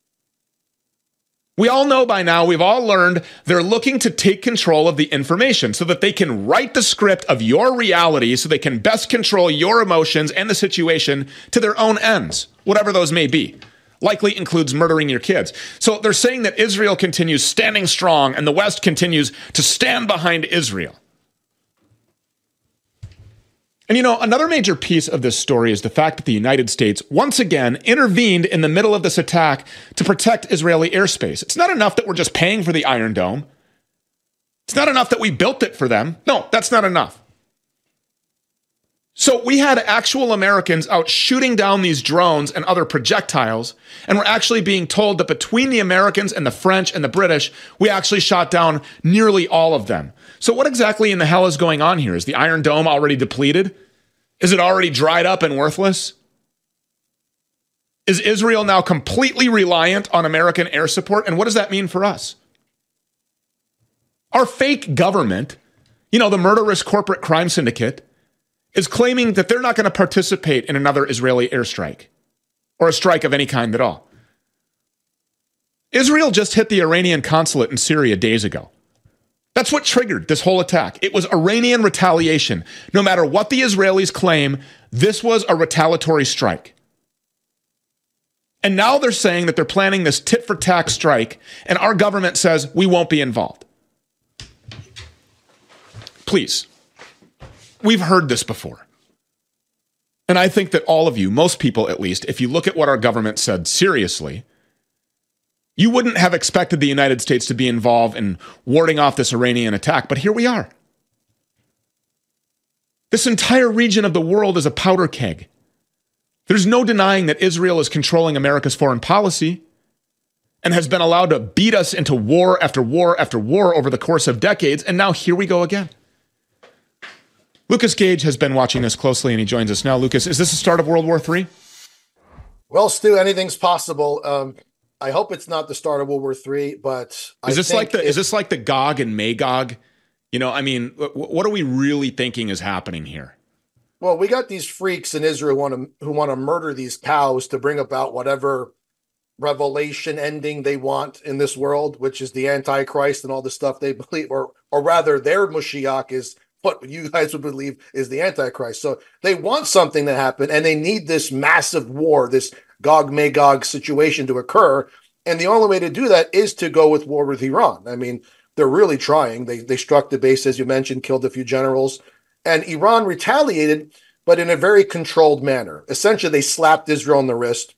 We all know by now, we've all learned they're looking to take control of the information so that they can write the script of your reality so they can best control your emotions and the situation to their own ends, whatever those may be. Likely includes murdering your kids. So they're saying that Israel continues standing strong and the West continues to stand behind Israel. And you know, another major piece of this story is the fact that the United States once again intervened in the middle of this attack to protect Israeli airspace. It's not enough that we're just paying for the Iron Dome. It's not enough that we built it for them. No, that's not enough. So we had actual Americans out shooting down these drones and other projectiles, and we're actually being told that between the Americans and the French and the British, we actually shot down nearly all of them. So what exactly in the hell is going on here? Is the Iron Dome already depleted? Is it already dried up and worthless? Is Israel now completely reliant on American air support? And what does that mean for us? Our fake government, you know, the murderous corporate crime syndicate, is claiming that they're not going to participate in another Israeli airstrike or a strike of any kind at all. Israel just hit the Iranian consulate in Syria days ago. That's what triggered this whole attack. It was Iranian retaliation. No matter what the Israelis claim, this was a retaliatory strike. And now they're saying that they're planning this tit-for-tat strike, and our government says we won't be involved. Please. We've heard this before. And I think that all of you, most people at least, if you look at what our government said seriously, you wouldn't have expected the United States to be involved in warding off this Iranian attack, but here we are. This entire region of the world is a powder keg. There's no denying that Israel is controlling America's foreign policy and has been allowed to beat us into war after war after war over the course of decades, and now here we go again. Lucas Gage has been watching this closely, and he joins us now. Lucas, is this the start of World War Three? Well, Stu, anything's possible. Um, I hope it's not the start of World War Three, but is I this think like the it, is this like the Gog and Magog? You know, I mean, what are we really thinking is happening here? Well, we got these freaks in Israel want to, who want to murder these cows to bring about whatever revelation ending they want in this world, which is the Antichrist and all the stuff they believe, or or rather, their Mashiach is what you guys would believe is the Antichrist. So they want something to happen, and they need this massive war, this Gog-Magog situation to occur. And the only way to do that is to go with war with Iran. I mean, they're really trying. They they struck the base, as you mentioned, killed a few generals. And Iran retaliated, but in a very controlled manner. Essentially, they slapped Israel on the wrist.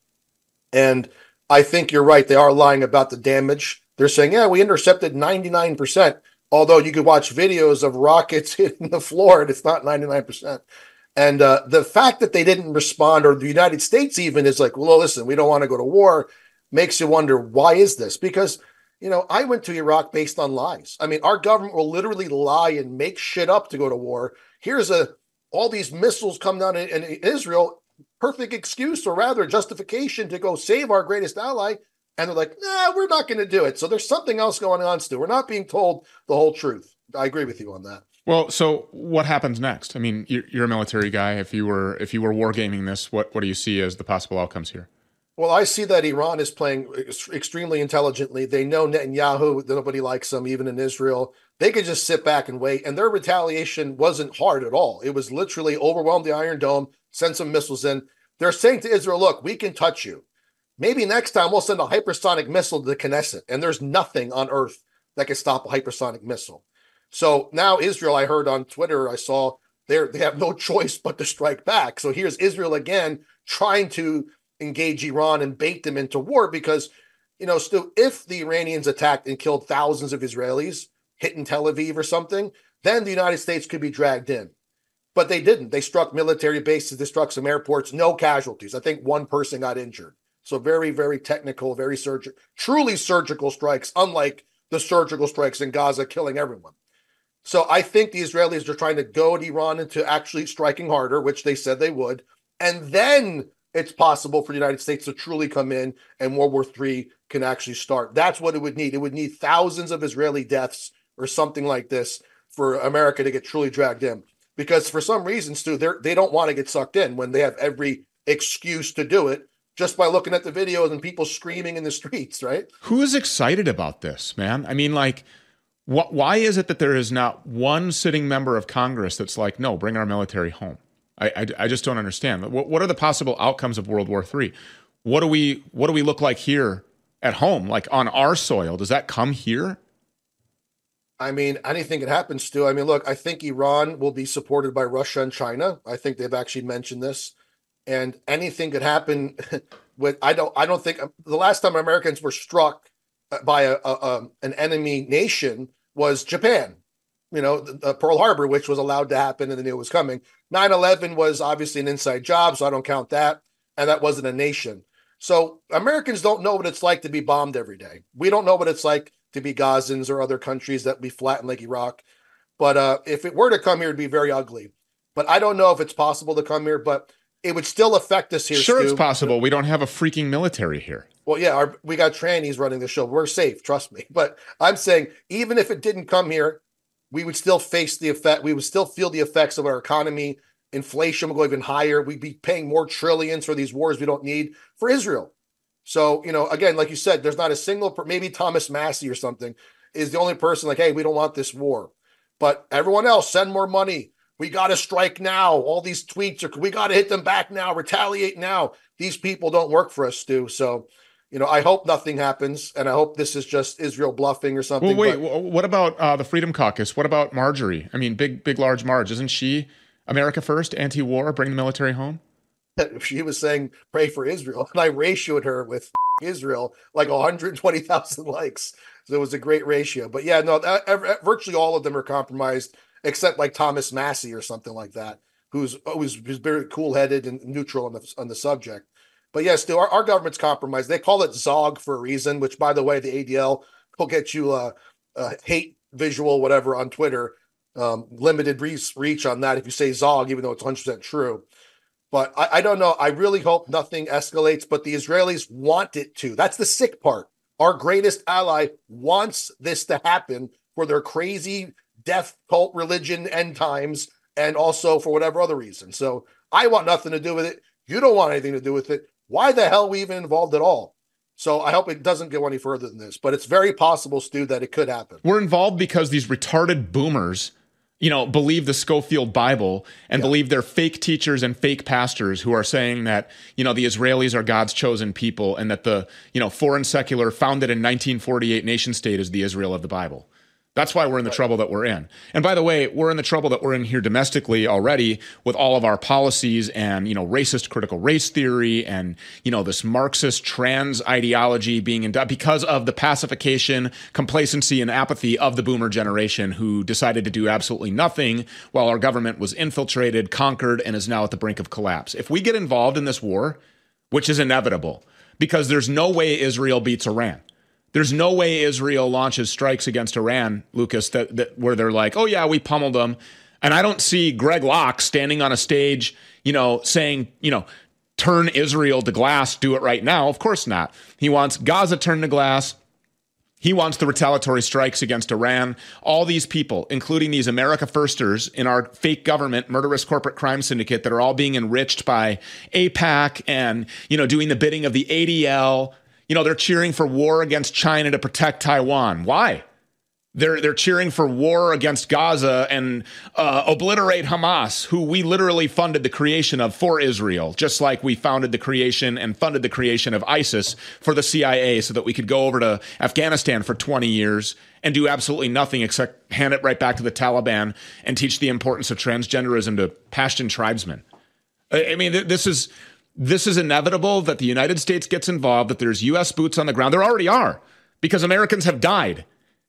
And I think you're right. They are lying about the damage. They're saying, yeah, we intercepted ninety-nine percent. Although you could watch videos of rockets hitting the floor, and it's not ninety-nine percent. And uh, the fact that they didn't respond, or the United States even is like, well, listen, we don't want to go to war, makes you wonder, why is this? Because, you know, I went to Iraq based on lies. I mean, our government will literally lie and make shit up to go to war. Here's a all these missiles come down in, in Israel, perfect excuse, or rather justification to go save our greatest ally. And they're like, nah, we're not going to do it. So there's something else going on, Stu. We're not being told the whole truth. I agree with you on that. Well, so what happens next? I mean, you're, you're a military guy. If you were if you were wargaming this, what, what do you see as the possible outcomes here? Well, I see that Iran is playing ex- extremely intelligently. They know Netanyahu, nobody likes him, even in Israel. They could just sit back and wait. And their retaliation wasn't hard at all. It was literally overwhelm the Iron Dome, send some missiles in. They're saying to Israel, look, we can touch you. Maybe next time we'll send a hypersonic missile to the Knesset, and there's nothing on Earth that can stop a hypersonic missile. So now Israel, I heard on Twitter, I saw they they have no choice but to strike back. So here's Israel again trying to engage Iran and bait them into war because, you know, Stu, if the Iranians attacked and killed thousands of Israelis, hitting Tel Aviv or something, then the United States could be dragged in. But they didn't. They struck military bases, they struck some airports, no casualties. I think one person got injured. So very, very technical, very surgical, truly surgical strikes, unlike the surgical strikes in Gaza killing everyone. So I think the Israelis are trying to goad Iran into actually striking harder, which they said they would. And then it's possible for the United States to truly come in and World War Three can actually start. That's what it would need. It would need thousands of Israeli deaths or something like this for America to get truly dragged in. Because for some reason, Stu, they don't want to get sucked in when they have every excuse to do it. Just by looking at the videos and people screaming in the streets, right? Who is excited about this, man? I mean, like, wh- why is it that there is not one sitting member of Congress that's like, no, bring our military home? I, I, I just don't understand. What, what are the possible outcomes of World War Three? What do we what do we look like here at home, like on our soil? Does that come here? I mean, anything could happen, Stu. I mean, look, I think Iran will be supported by Russia and China. I think they've actually mentioned this, and anything could happen. With I don't, I don't think the last time Americans were struck by a, a, a an enemy nation was Japan. You know, the, Pearl Harbor, which was allowed to happen, and they knew it was coming. nine eleven was obviously an inside job, so I don't count that, and that wasn't a nation. So Americans don't know what it's like to be bombed every day. We don't know what it's like to be Gazans or other countries that we flatten like Iraq. But uh, if it were to come here, it'd be very ugly. But I don't know if it's possible to come here, but it would still affect us here. Sure, Stu. it's possible. We don't have a freaking military here. Well, yeah, our, we got trannies running the show. We're safe, trust me. But I'm saying, even if it didn't come here, we would still face the effect. We would still feel the effects of our economy. Inflation will go even higher. We'd be paying more trillions for these wars we don't need for Israel. So, you know, again, like you said, there's not a single, maybe Thomas Massey or something is the only person like, hey, we don't want this war. But everyone else, send more money. We got to strike now. All these tweets are, we got to hit them back now, retaliate now. These people don't work for us, Stu. So, you know, I hope nothing happens, and I hope this is just Israel bluffing or something. Well, wait, but- what about uh, the Freedom Caucus? What about Marjorie? I mean, big, big, large Marge. Isn't she America first, anti-war, bring the military home? She was saying, pray for Israel. And I ratioed her with Israel, like one hundred twenty thousand likes. So it was a great ratio. But yeah, no, that, virtually all of them are compromised, except like Thomas Massey or something like that, who's who's, who's very cool-headed and neutral on the on the subject. But yes, still, our, our government's compromised. They call it ZOG for a reason, which, by the way, the A D L will get you a, a hate visual, whatever, on Twitter. Um, limited reach, reach on that if you say ZOG, even though it's one hundred percent true. But I, I don't know. I really hope nothing escalates, but the Israelis want it to. That's the sick part. Our greatest ally wants this to happen for their crazy death cult religion end times, and also for whatever other reason. So I want nothing to do with it. You don't want anything to do with it. Why the hell are we even involved at all? So I hope it doesn't go any further than this, but it's very possible, Stu, that it could happen. We're involved because these retarded boomers, you know, believe the Schofield Bible and yeah. believe they're fake teachers and fake pastors who are saying that, you know, the Israelis are God's chosen people and that the, you know, foreign secular founded in nineteen forty-eight nation state is the Israel of the Bible. That's why we're in the trouble that we're in. And by the way, we're in the trouble that we're in here domestically already with all of our policies and, you know, racist critical race theory and, you know, this Marxist trans ideology being in because of the pacification, complacency, and apathy of the boomer generation who decided to do absolutely nothing while our government was infiltrated, conquered, and is now at the brink of collapse. If we get involved in this war, which is inevitable, because there's no way Israel beats Iran. There's no way Israel launches strikes against Iran, Lucas, that, that where they're like, oh, yeah, we pummeled them. And I don't see Greg Locke standing on a stage, you know, saying, you know, turn Israel to glass, do it right now. Of course not. He wants Gaza turned to glass. He wants the retaliatory strikes against Iran. All these people, including these America Firsters in our fake government, murderous corporate crime syndicate that are all being enriched by AIPAC and, you know, doing the bidding of the A D L. You know, they're cheering for war against China to protect Taiwan. Why? They're they're cheering for war against Gaza and uh, obliterate Hamas, who we literally funded the creation of for Israel, just like we founded the creation and funded the creation of ISIS for the C I A so that we could go over to Afghanistan for twenty years and do absolutely nothing except hand it right back to the Taliban and teach the importance of transgenderism to Pashtun tribesmen. I, I mean, th- this is... This is inevitable that the United States gets involved, that there's U S boots on the ground. There already are, because Americans have died.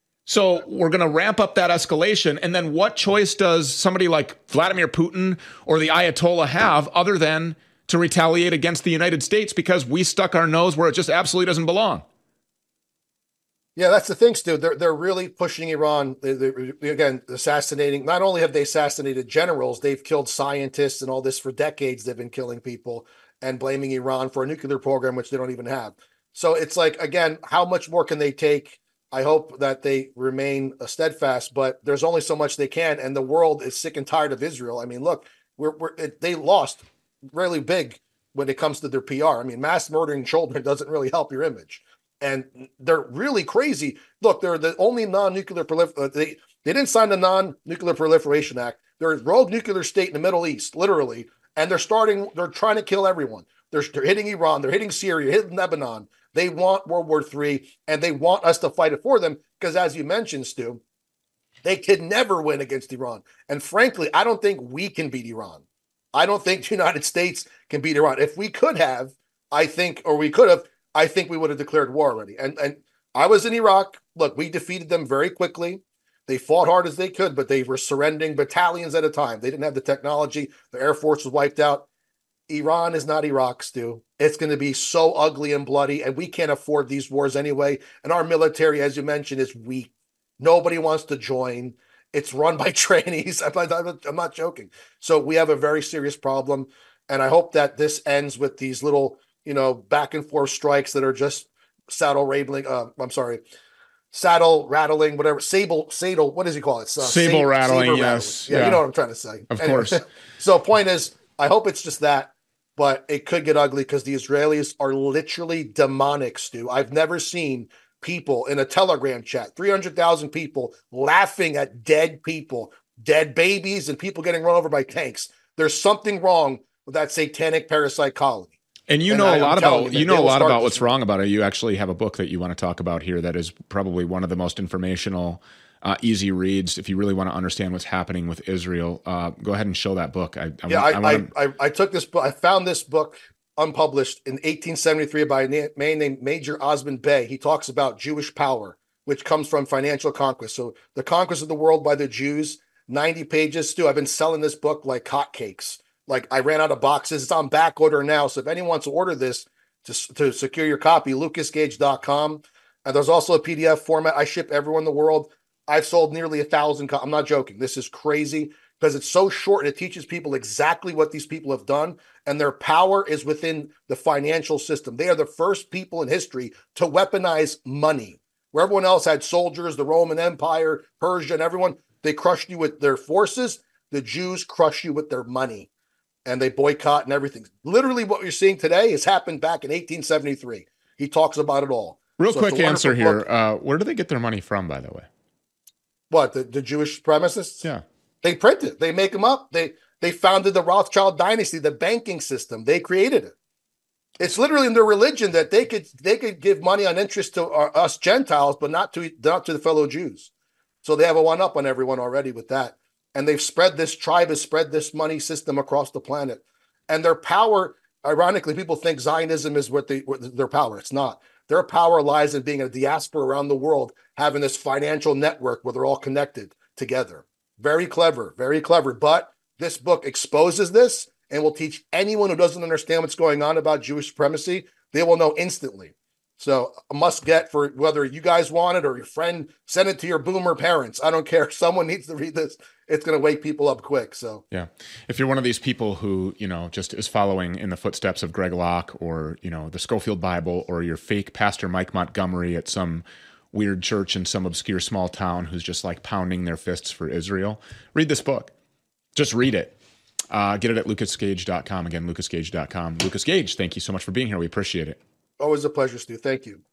So we're going to ramp up that escalation. And then what choice does somebody like Vladimir Putin or the Ayatollah have other than to retaliate against the United States because we stuck our nose where it just absolutely doesn't belong? Yeah, that's the thing, Stu. They're they're really pushing Iran. They're, they're, again, assassinating. Not only have they assassinated generals, they've killed scientists and all this for decades. They've been killing people and blaming Iran for a nuclear program, which they don't even have. So it's like, again, how much more can they take? I hope that they remain steadfast, but there's only so much they can. And the world is sick and tired of Israel. I mean, look, we're, we're it, they lost really big when it comes to their P R. I mean, mass murdering children doesn't really help your image. And they're really crazy. Look, they're the only non-nuclear prolifer- uh, they they didn't sign the Non-Nuclear Proliferation Act. They're a rogue nuclear state in the Middle East, literally. And they're starting, they're trying to kill everyone. They're, they're hitting Iran, they're hitting Syria, hitting Lebanon. They want World War Three, and they want us to fight it for them. Because as you mentioned, Stu, They could never win against Iran. And frankly, I don't think we can beat Iran. I don't think the United States can beat Iran. If we could have, I think, or we could have, I think we would have declared war already. And and I was in Iraq. Look, we defeated them very quickly. They fought hard as they could, but they were surrendering battalions at a time. They didn't have the technology. The Air Force was wiped out. Iran is not Iraq, Stu. It's going to be so ugly and bloody, and we can't afford these wars anyway. And our military, as you mentioned, is weak. Nobody wants to join. It's run by trainees. I'm not, I'm not joking. So we have a very serious problem, and I hope that this ends with these little, you know, back and forth strikes that are just saddle rattling. Uh, I'm sorry, saddle rattling, whatever. Sable, sable. What does he call it? Uh, sable sab- rattling. saber Yes. rattling. Yeah, yeah, you know what I'm trying to say. Of Anyway, course. So point is, I hope it's just that, but it could get ugly because the Israelis are literally demonic, Stu. I've never seen people in a Telegram chat, three hundred thousand people laughing at dead people, dead babies, and people getting run over by tanks. There's something wrong with that satanic parasite colony. And you And know I- a lot I'm telling about you, you man, know they a will lot start about this what's one. wrong about it. You actually have a book that you want to talk about here that is probably one of the most informational, uh, easy reads. If you really want to understand what's happening with Israel, uh, go ahead and show that book. I, I Yeah, want, I, I, want I, I, I took this book. I found this book unpublished in eighteen seventy-three by a na- man named Major Osmond Bey. He talks about Jewish power, which comes from financial conquest. So the conquest of the world by the Jews, ninety pages. Stu, I've been selling this book like hotcakes. Like I ran out of boxes. It's on back order now. So if anyone wants to order this to, to secure your copy, lucas gage dot com. And there's also a P D F format. I ship everywhere in the world. I've sold nearly a thousand. Co- I'm not joking. This is crazy because it's so short and it teaches people exactly what these people have done. And their power is within the financial system. They are the first people in history to weaponize money. Where everyone else had soldiers, the Roman Empire, Persia, and everyone, they crushed you with their forces. The Jews crush you with their money. And they boycott and everything. Literally what you're seeing today has happened back in eighteen seventy-three. He talks about it all. real So it's quick a answer wonderful here. book. Uh, where do they get their money from, by the way? What, the, the Jewish supremacists? Yeah. They print it. They make them up. They they founded the Rothschild dynasty, the banking system. They created it. It's literally in their religion that they could they could give money on interest to our, us Gentiles, but not to not to the fellow Jews. So they have a one up on everyone already with that. And they've spread this tribe has spread this money system across the planet. And their power, ironically, people think Zionism is what they what their power. It's not. Their power lies in being a diaspora around the world, having this financial network where they're all connected together. Very clever, very clever. But this book exposes this and will teach anyone who doesn't understand what's going on about Jewish supremacy. They will know instantly. So a must get for whether you guys want it or your friend, send it to your boomer parents. I don't care. Someone needs to read this. It's going to wake people up quick. So Yeah. If you're one of these people who, you know, just is following in the footsteps of Greg Locke or, you know, the Schofield Bible, or your fake Pastor Mike Montgomery at some weird church in some obscure small town who's just like pounding their fists for Israel, read this book. Just read it. Uh, get it at lucas gage dot com. Again, lucas gage dot com. Lucas Gage, thank you so much for being here. We appreciate it. always a pleasure, Stu. Thank you.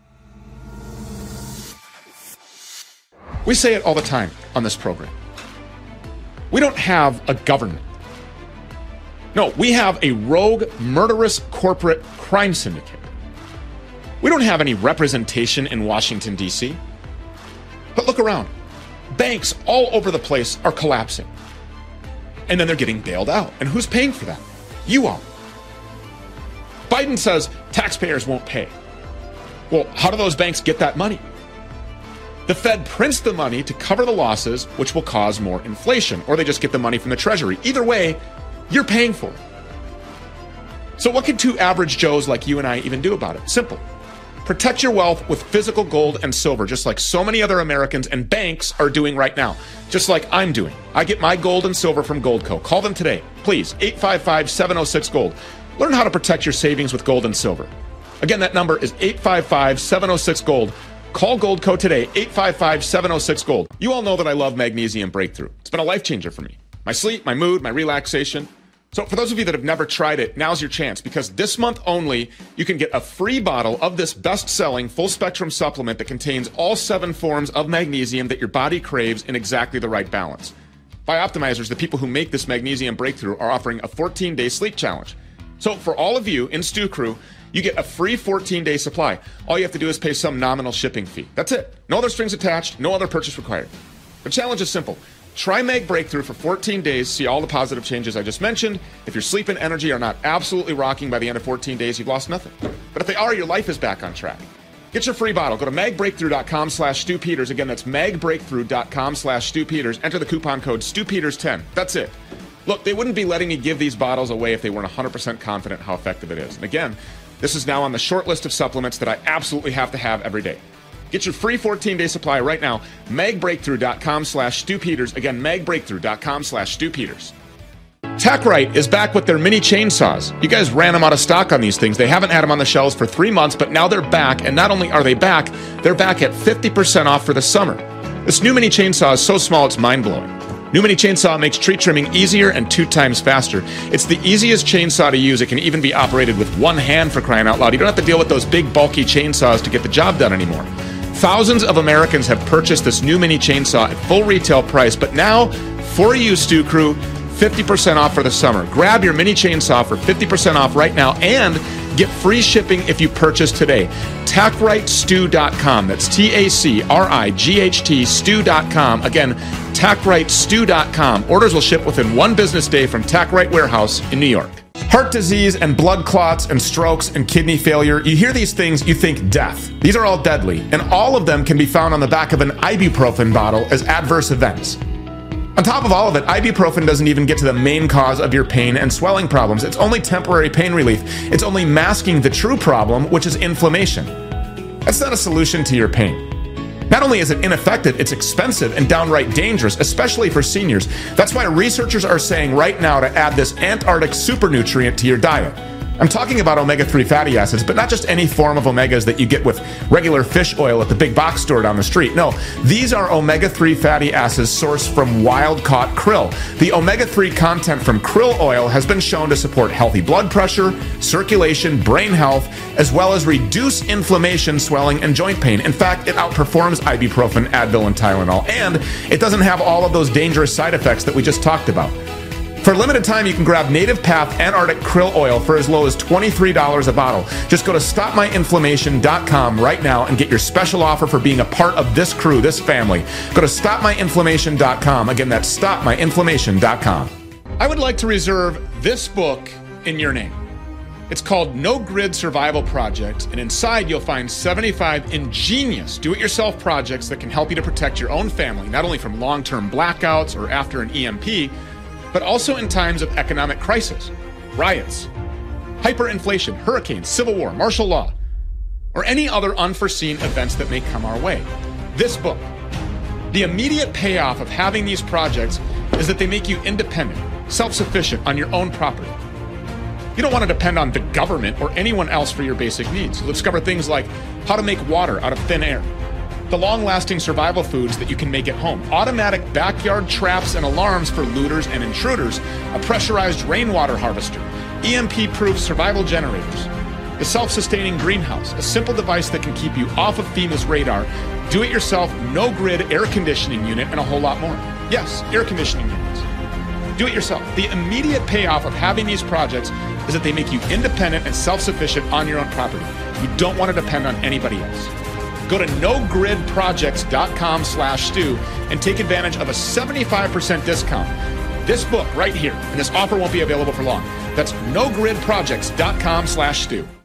We say it all the time on this program. We don't have a government. No, we have a rogue, murderous corporate crime syndicate. We don't have any representation in Washington, D C. But look around. Banks all over the place are collapsing. And then they're getting bailed out. And who's paying for that? You are. Biden says taxpayers won't pay. Well, how do those banks get that money? The Fed prints the money to cover the losses, which will cause more inflation, or they just get the money from the Treasury. Either way, you're paying for it. So what can two average Joes like you and I even do about it? Simple. Protect your wealth with physical gold and silver, just like so many other Americans and banks are doing right now, just like I'm doing. I get my gold and silver from Goldco. Call them today, please, eight five five, seven oh six, GOLD. Learn how to protect your savings with gold and silver. Again, that number is eight five five, seven oh six, GOLD. Call Goldco today, eight five five, seven oh six, GOLD. You all know that I love Magnesium Breakthrough. It's been a life changer for me. My sleep, my mood, my relaxation. So for those of you that have never tried it, now's your chance, because this month only, you can get a free bottle of this best-selling full-spectrum supplement that contains all seven forms of magnesium that your body craves in exactly the right balance. Bioptimizers, the people who make this Magnesium Breakthrough, are offering a fourteen-day sleep challenge. So for all of you in Stu Crew, you get a free fourteen-day supply. All you have to do is pay some nominal shipping fee. That's it. No other strings attached, no other purchase required. The challenge is simple. Try Meg Breakthrough for fourteen days, see all the positive changes I just mentioned. If your sleep and energy are not absolutely rocking by the end of fourteen days, you've lost nothing. But if they are, your life is back on track. Get your free bottle. Go to magbreakthrough.com slash Stu Peters. Again, that's magbreakthrough.com slash Stu Peters. Enter the coupon code Stu Peters ten. That's it. Look, they wouldn't be letting me give these bottles away if they weren't one hundred percent confident how effective it is. And again, this is now on the short list of supplements that I absolutely have to have every day. Get your free fourteen-day supply right now. magbreakthrough.com slash Stu Peters. Again, magbreakthrough.com slash Stu Peters. TechRite is back with their mini chainsaws. You guys ran them out of stock on these things. They haven't had them on the shelves for three months, but now they're back. And not only are they back, they're back at fifty percent off for the summer. This new mini chainsaw is so small, it's mind-blowing. New Mini Chainsaw makes tree trimming easier and two times faster. It's the easiest chainsaw to use. It can even be operated with one hand, for crying out loud. You don't have to deal with those big, bulky chainsaws to get the job done anymore. Thousands of Americans have purchased this new mini chainsaw at full retail price, but now, for you, Stu Crew, fifty percent off for the summer. Grab your mini chainsaw for fifty percent off right now and get free shipping if you purchase today. tac right stew dot com. That's T A C R I G H T stew dot com. Again, tac right stew dot com. Orders will ship within one business day from TacRite Warehouse in New York. Heart disease and blood clots and strokes and kidney failure. You hear these things, you think death. These are all deadly, and all of them can be found on the back of an ibuprofen bottle as adverse events. On top of all of it, ibuprofen doesn't even get to the main cause of your pain and swelling problems. It's only temporary pain relief. It's only masking the true problem, which is inflammation. That's not a solution to your pain. Not only is it ineffective, it's expensive and downright dangerous, especially for seniors. That's why researchers are saying right now to add this Antarctic super nutrient to your diet. I'm talking about omega three fatty acids, but not just any form of omegas that you get with regular fish oil at the big box store down the street. No, these are omega three fatty acids sourced from wild-caught krill. The omega three content from krill oil has been shown to support healthy blood pressure, circulation, brain health, as well as reduce inflammation, swelling, and joint pain. In fact, it outperforms ibuprofen, Advil, and Tylenol, and it doesn't have all of those dangerous side effects that we just talked about. For a limited time, you can grab Native Path Antarctic Krill Oil for as low as twenty-three dollars a bottle. Just go to stop my inflammation dot com right now and get your special offer for being a part of this crew, this family. Go to stop my inflammation dot com. Again, that's stop my inflammation dot com. I would like to reserve this book in your name. It's called No Grid Survival Project, and inside you'll find seventy-five ingenious do-it-yourself projects that can help you to protect your own family, not only from long-term blackouts or after an E M P, but also in times of economic crisis, riots, hyperinflation, hurricanes, civil war, martial law, or any other unforeseen events that may come our way. This book, the immediate payoff of having these projects is that they make you independent, self-sufficient on your own property. You don't want to depend on the government or anyone else for your basic needs. You'll discover things like how to make water out of thin air, the long-lasting survival foods that you can make at home, automatic backyard traps and alarms for looters and intruders, a pressurized rainwater harvester, E M P-proof survival generators, the self-sustaining greenhouse, a simple device that can keep you off of FEMA's radar, do-it-yourself, no-grid air conditioning unit, and a whole lot more. Yes, air conditioning units. Do it yourself. The immediate payoff of having these projects is that they make you independent and self-sufficient on your own property. You don't want to depend on anybody else. Go to no grid projects dot com slash stew and take advantage of a seventy-five percent discount. This book right here, and this offer won't be available for long. That's no grid projects dot com slash stew.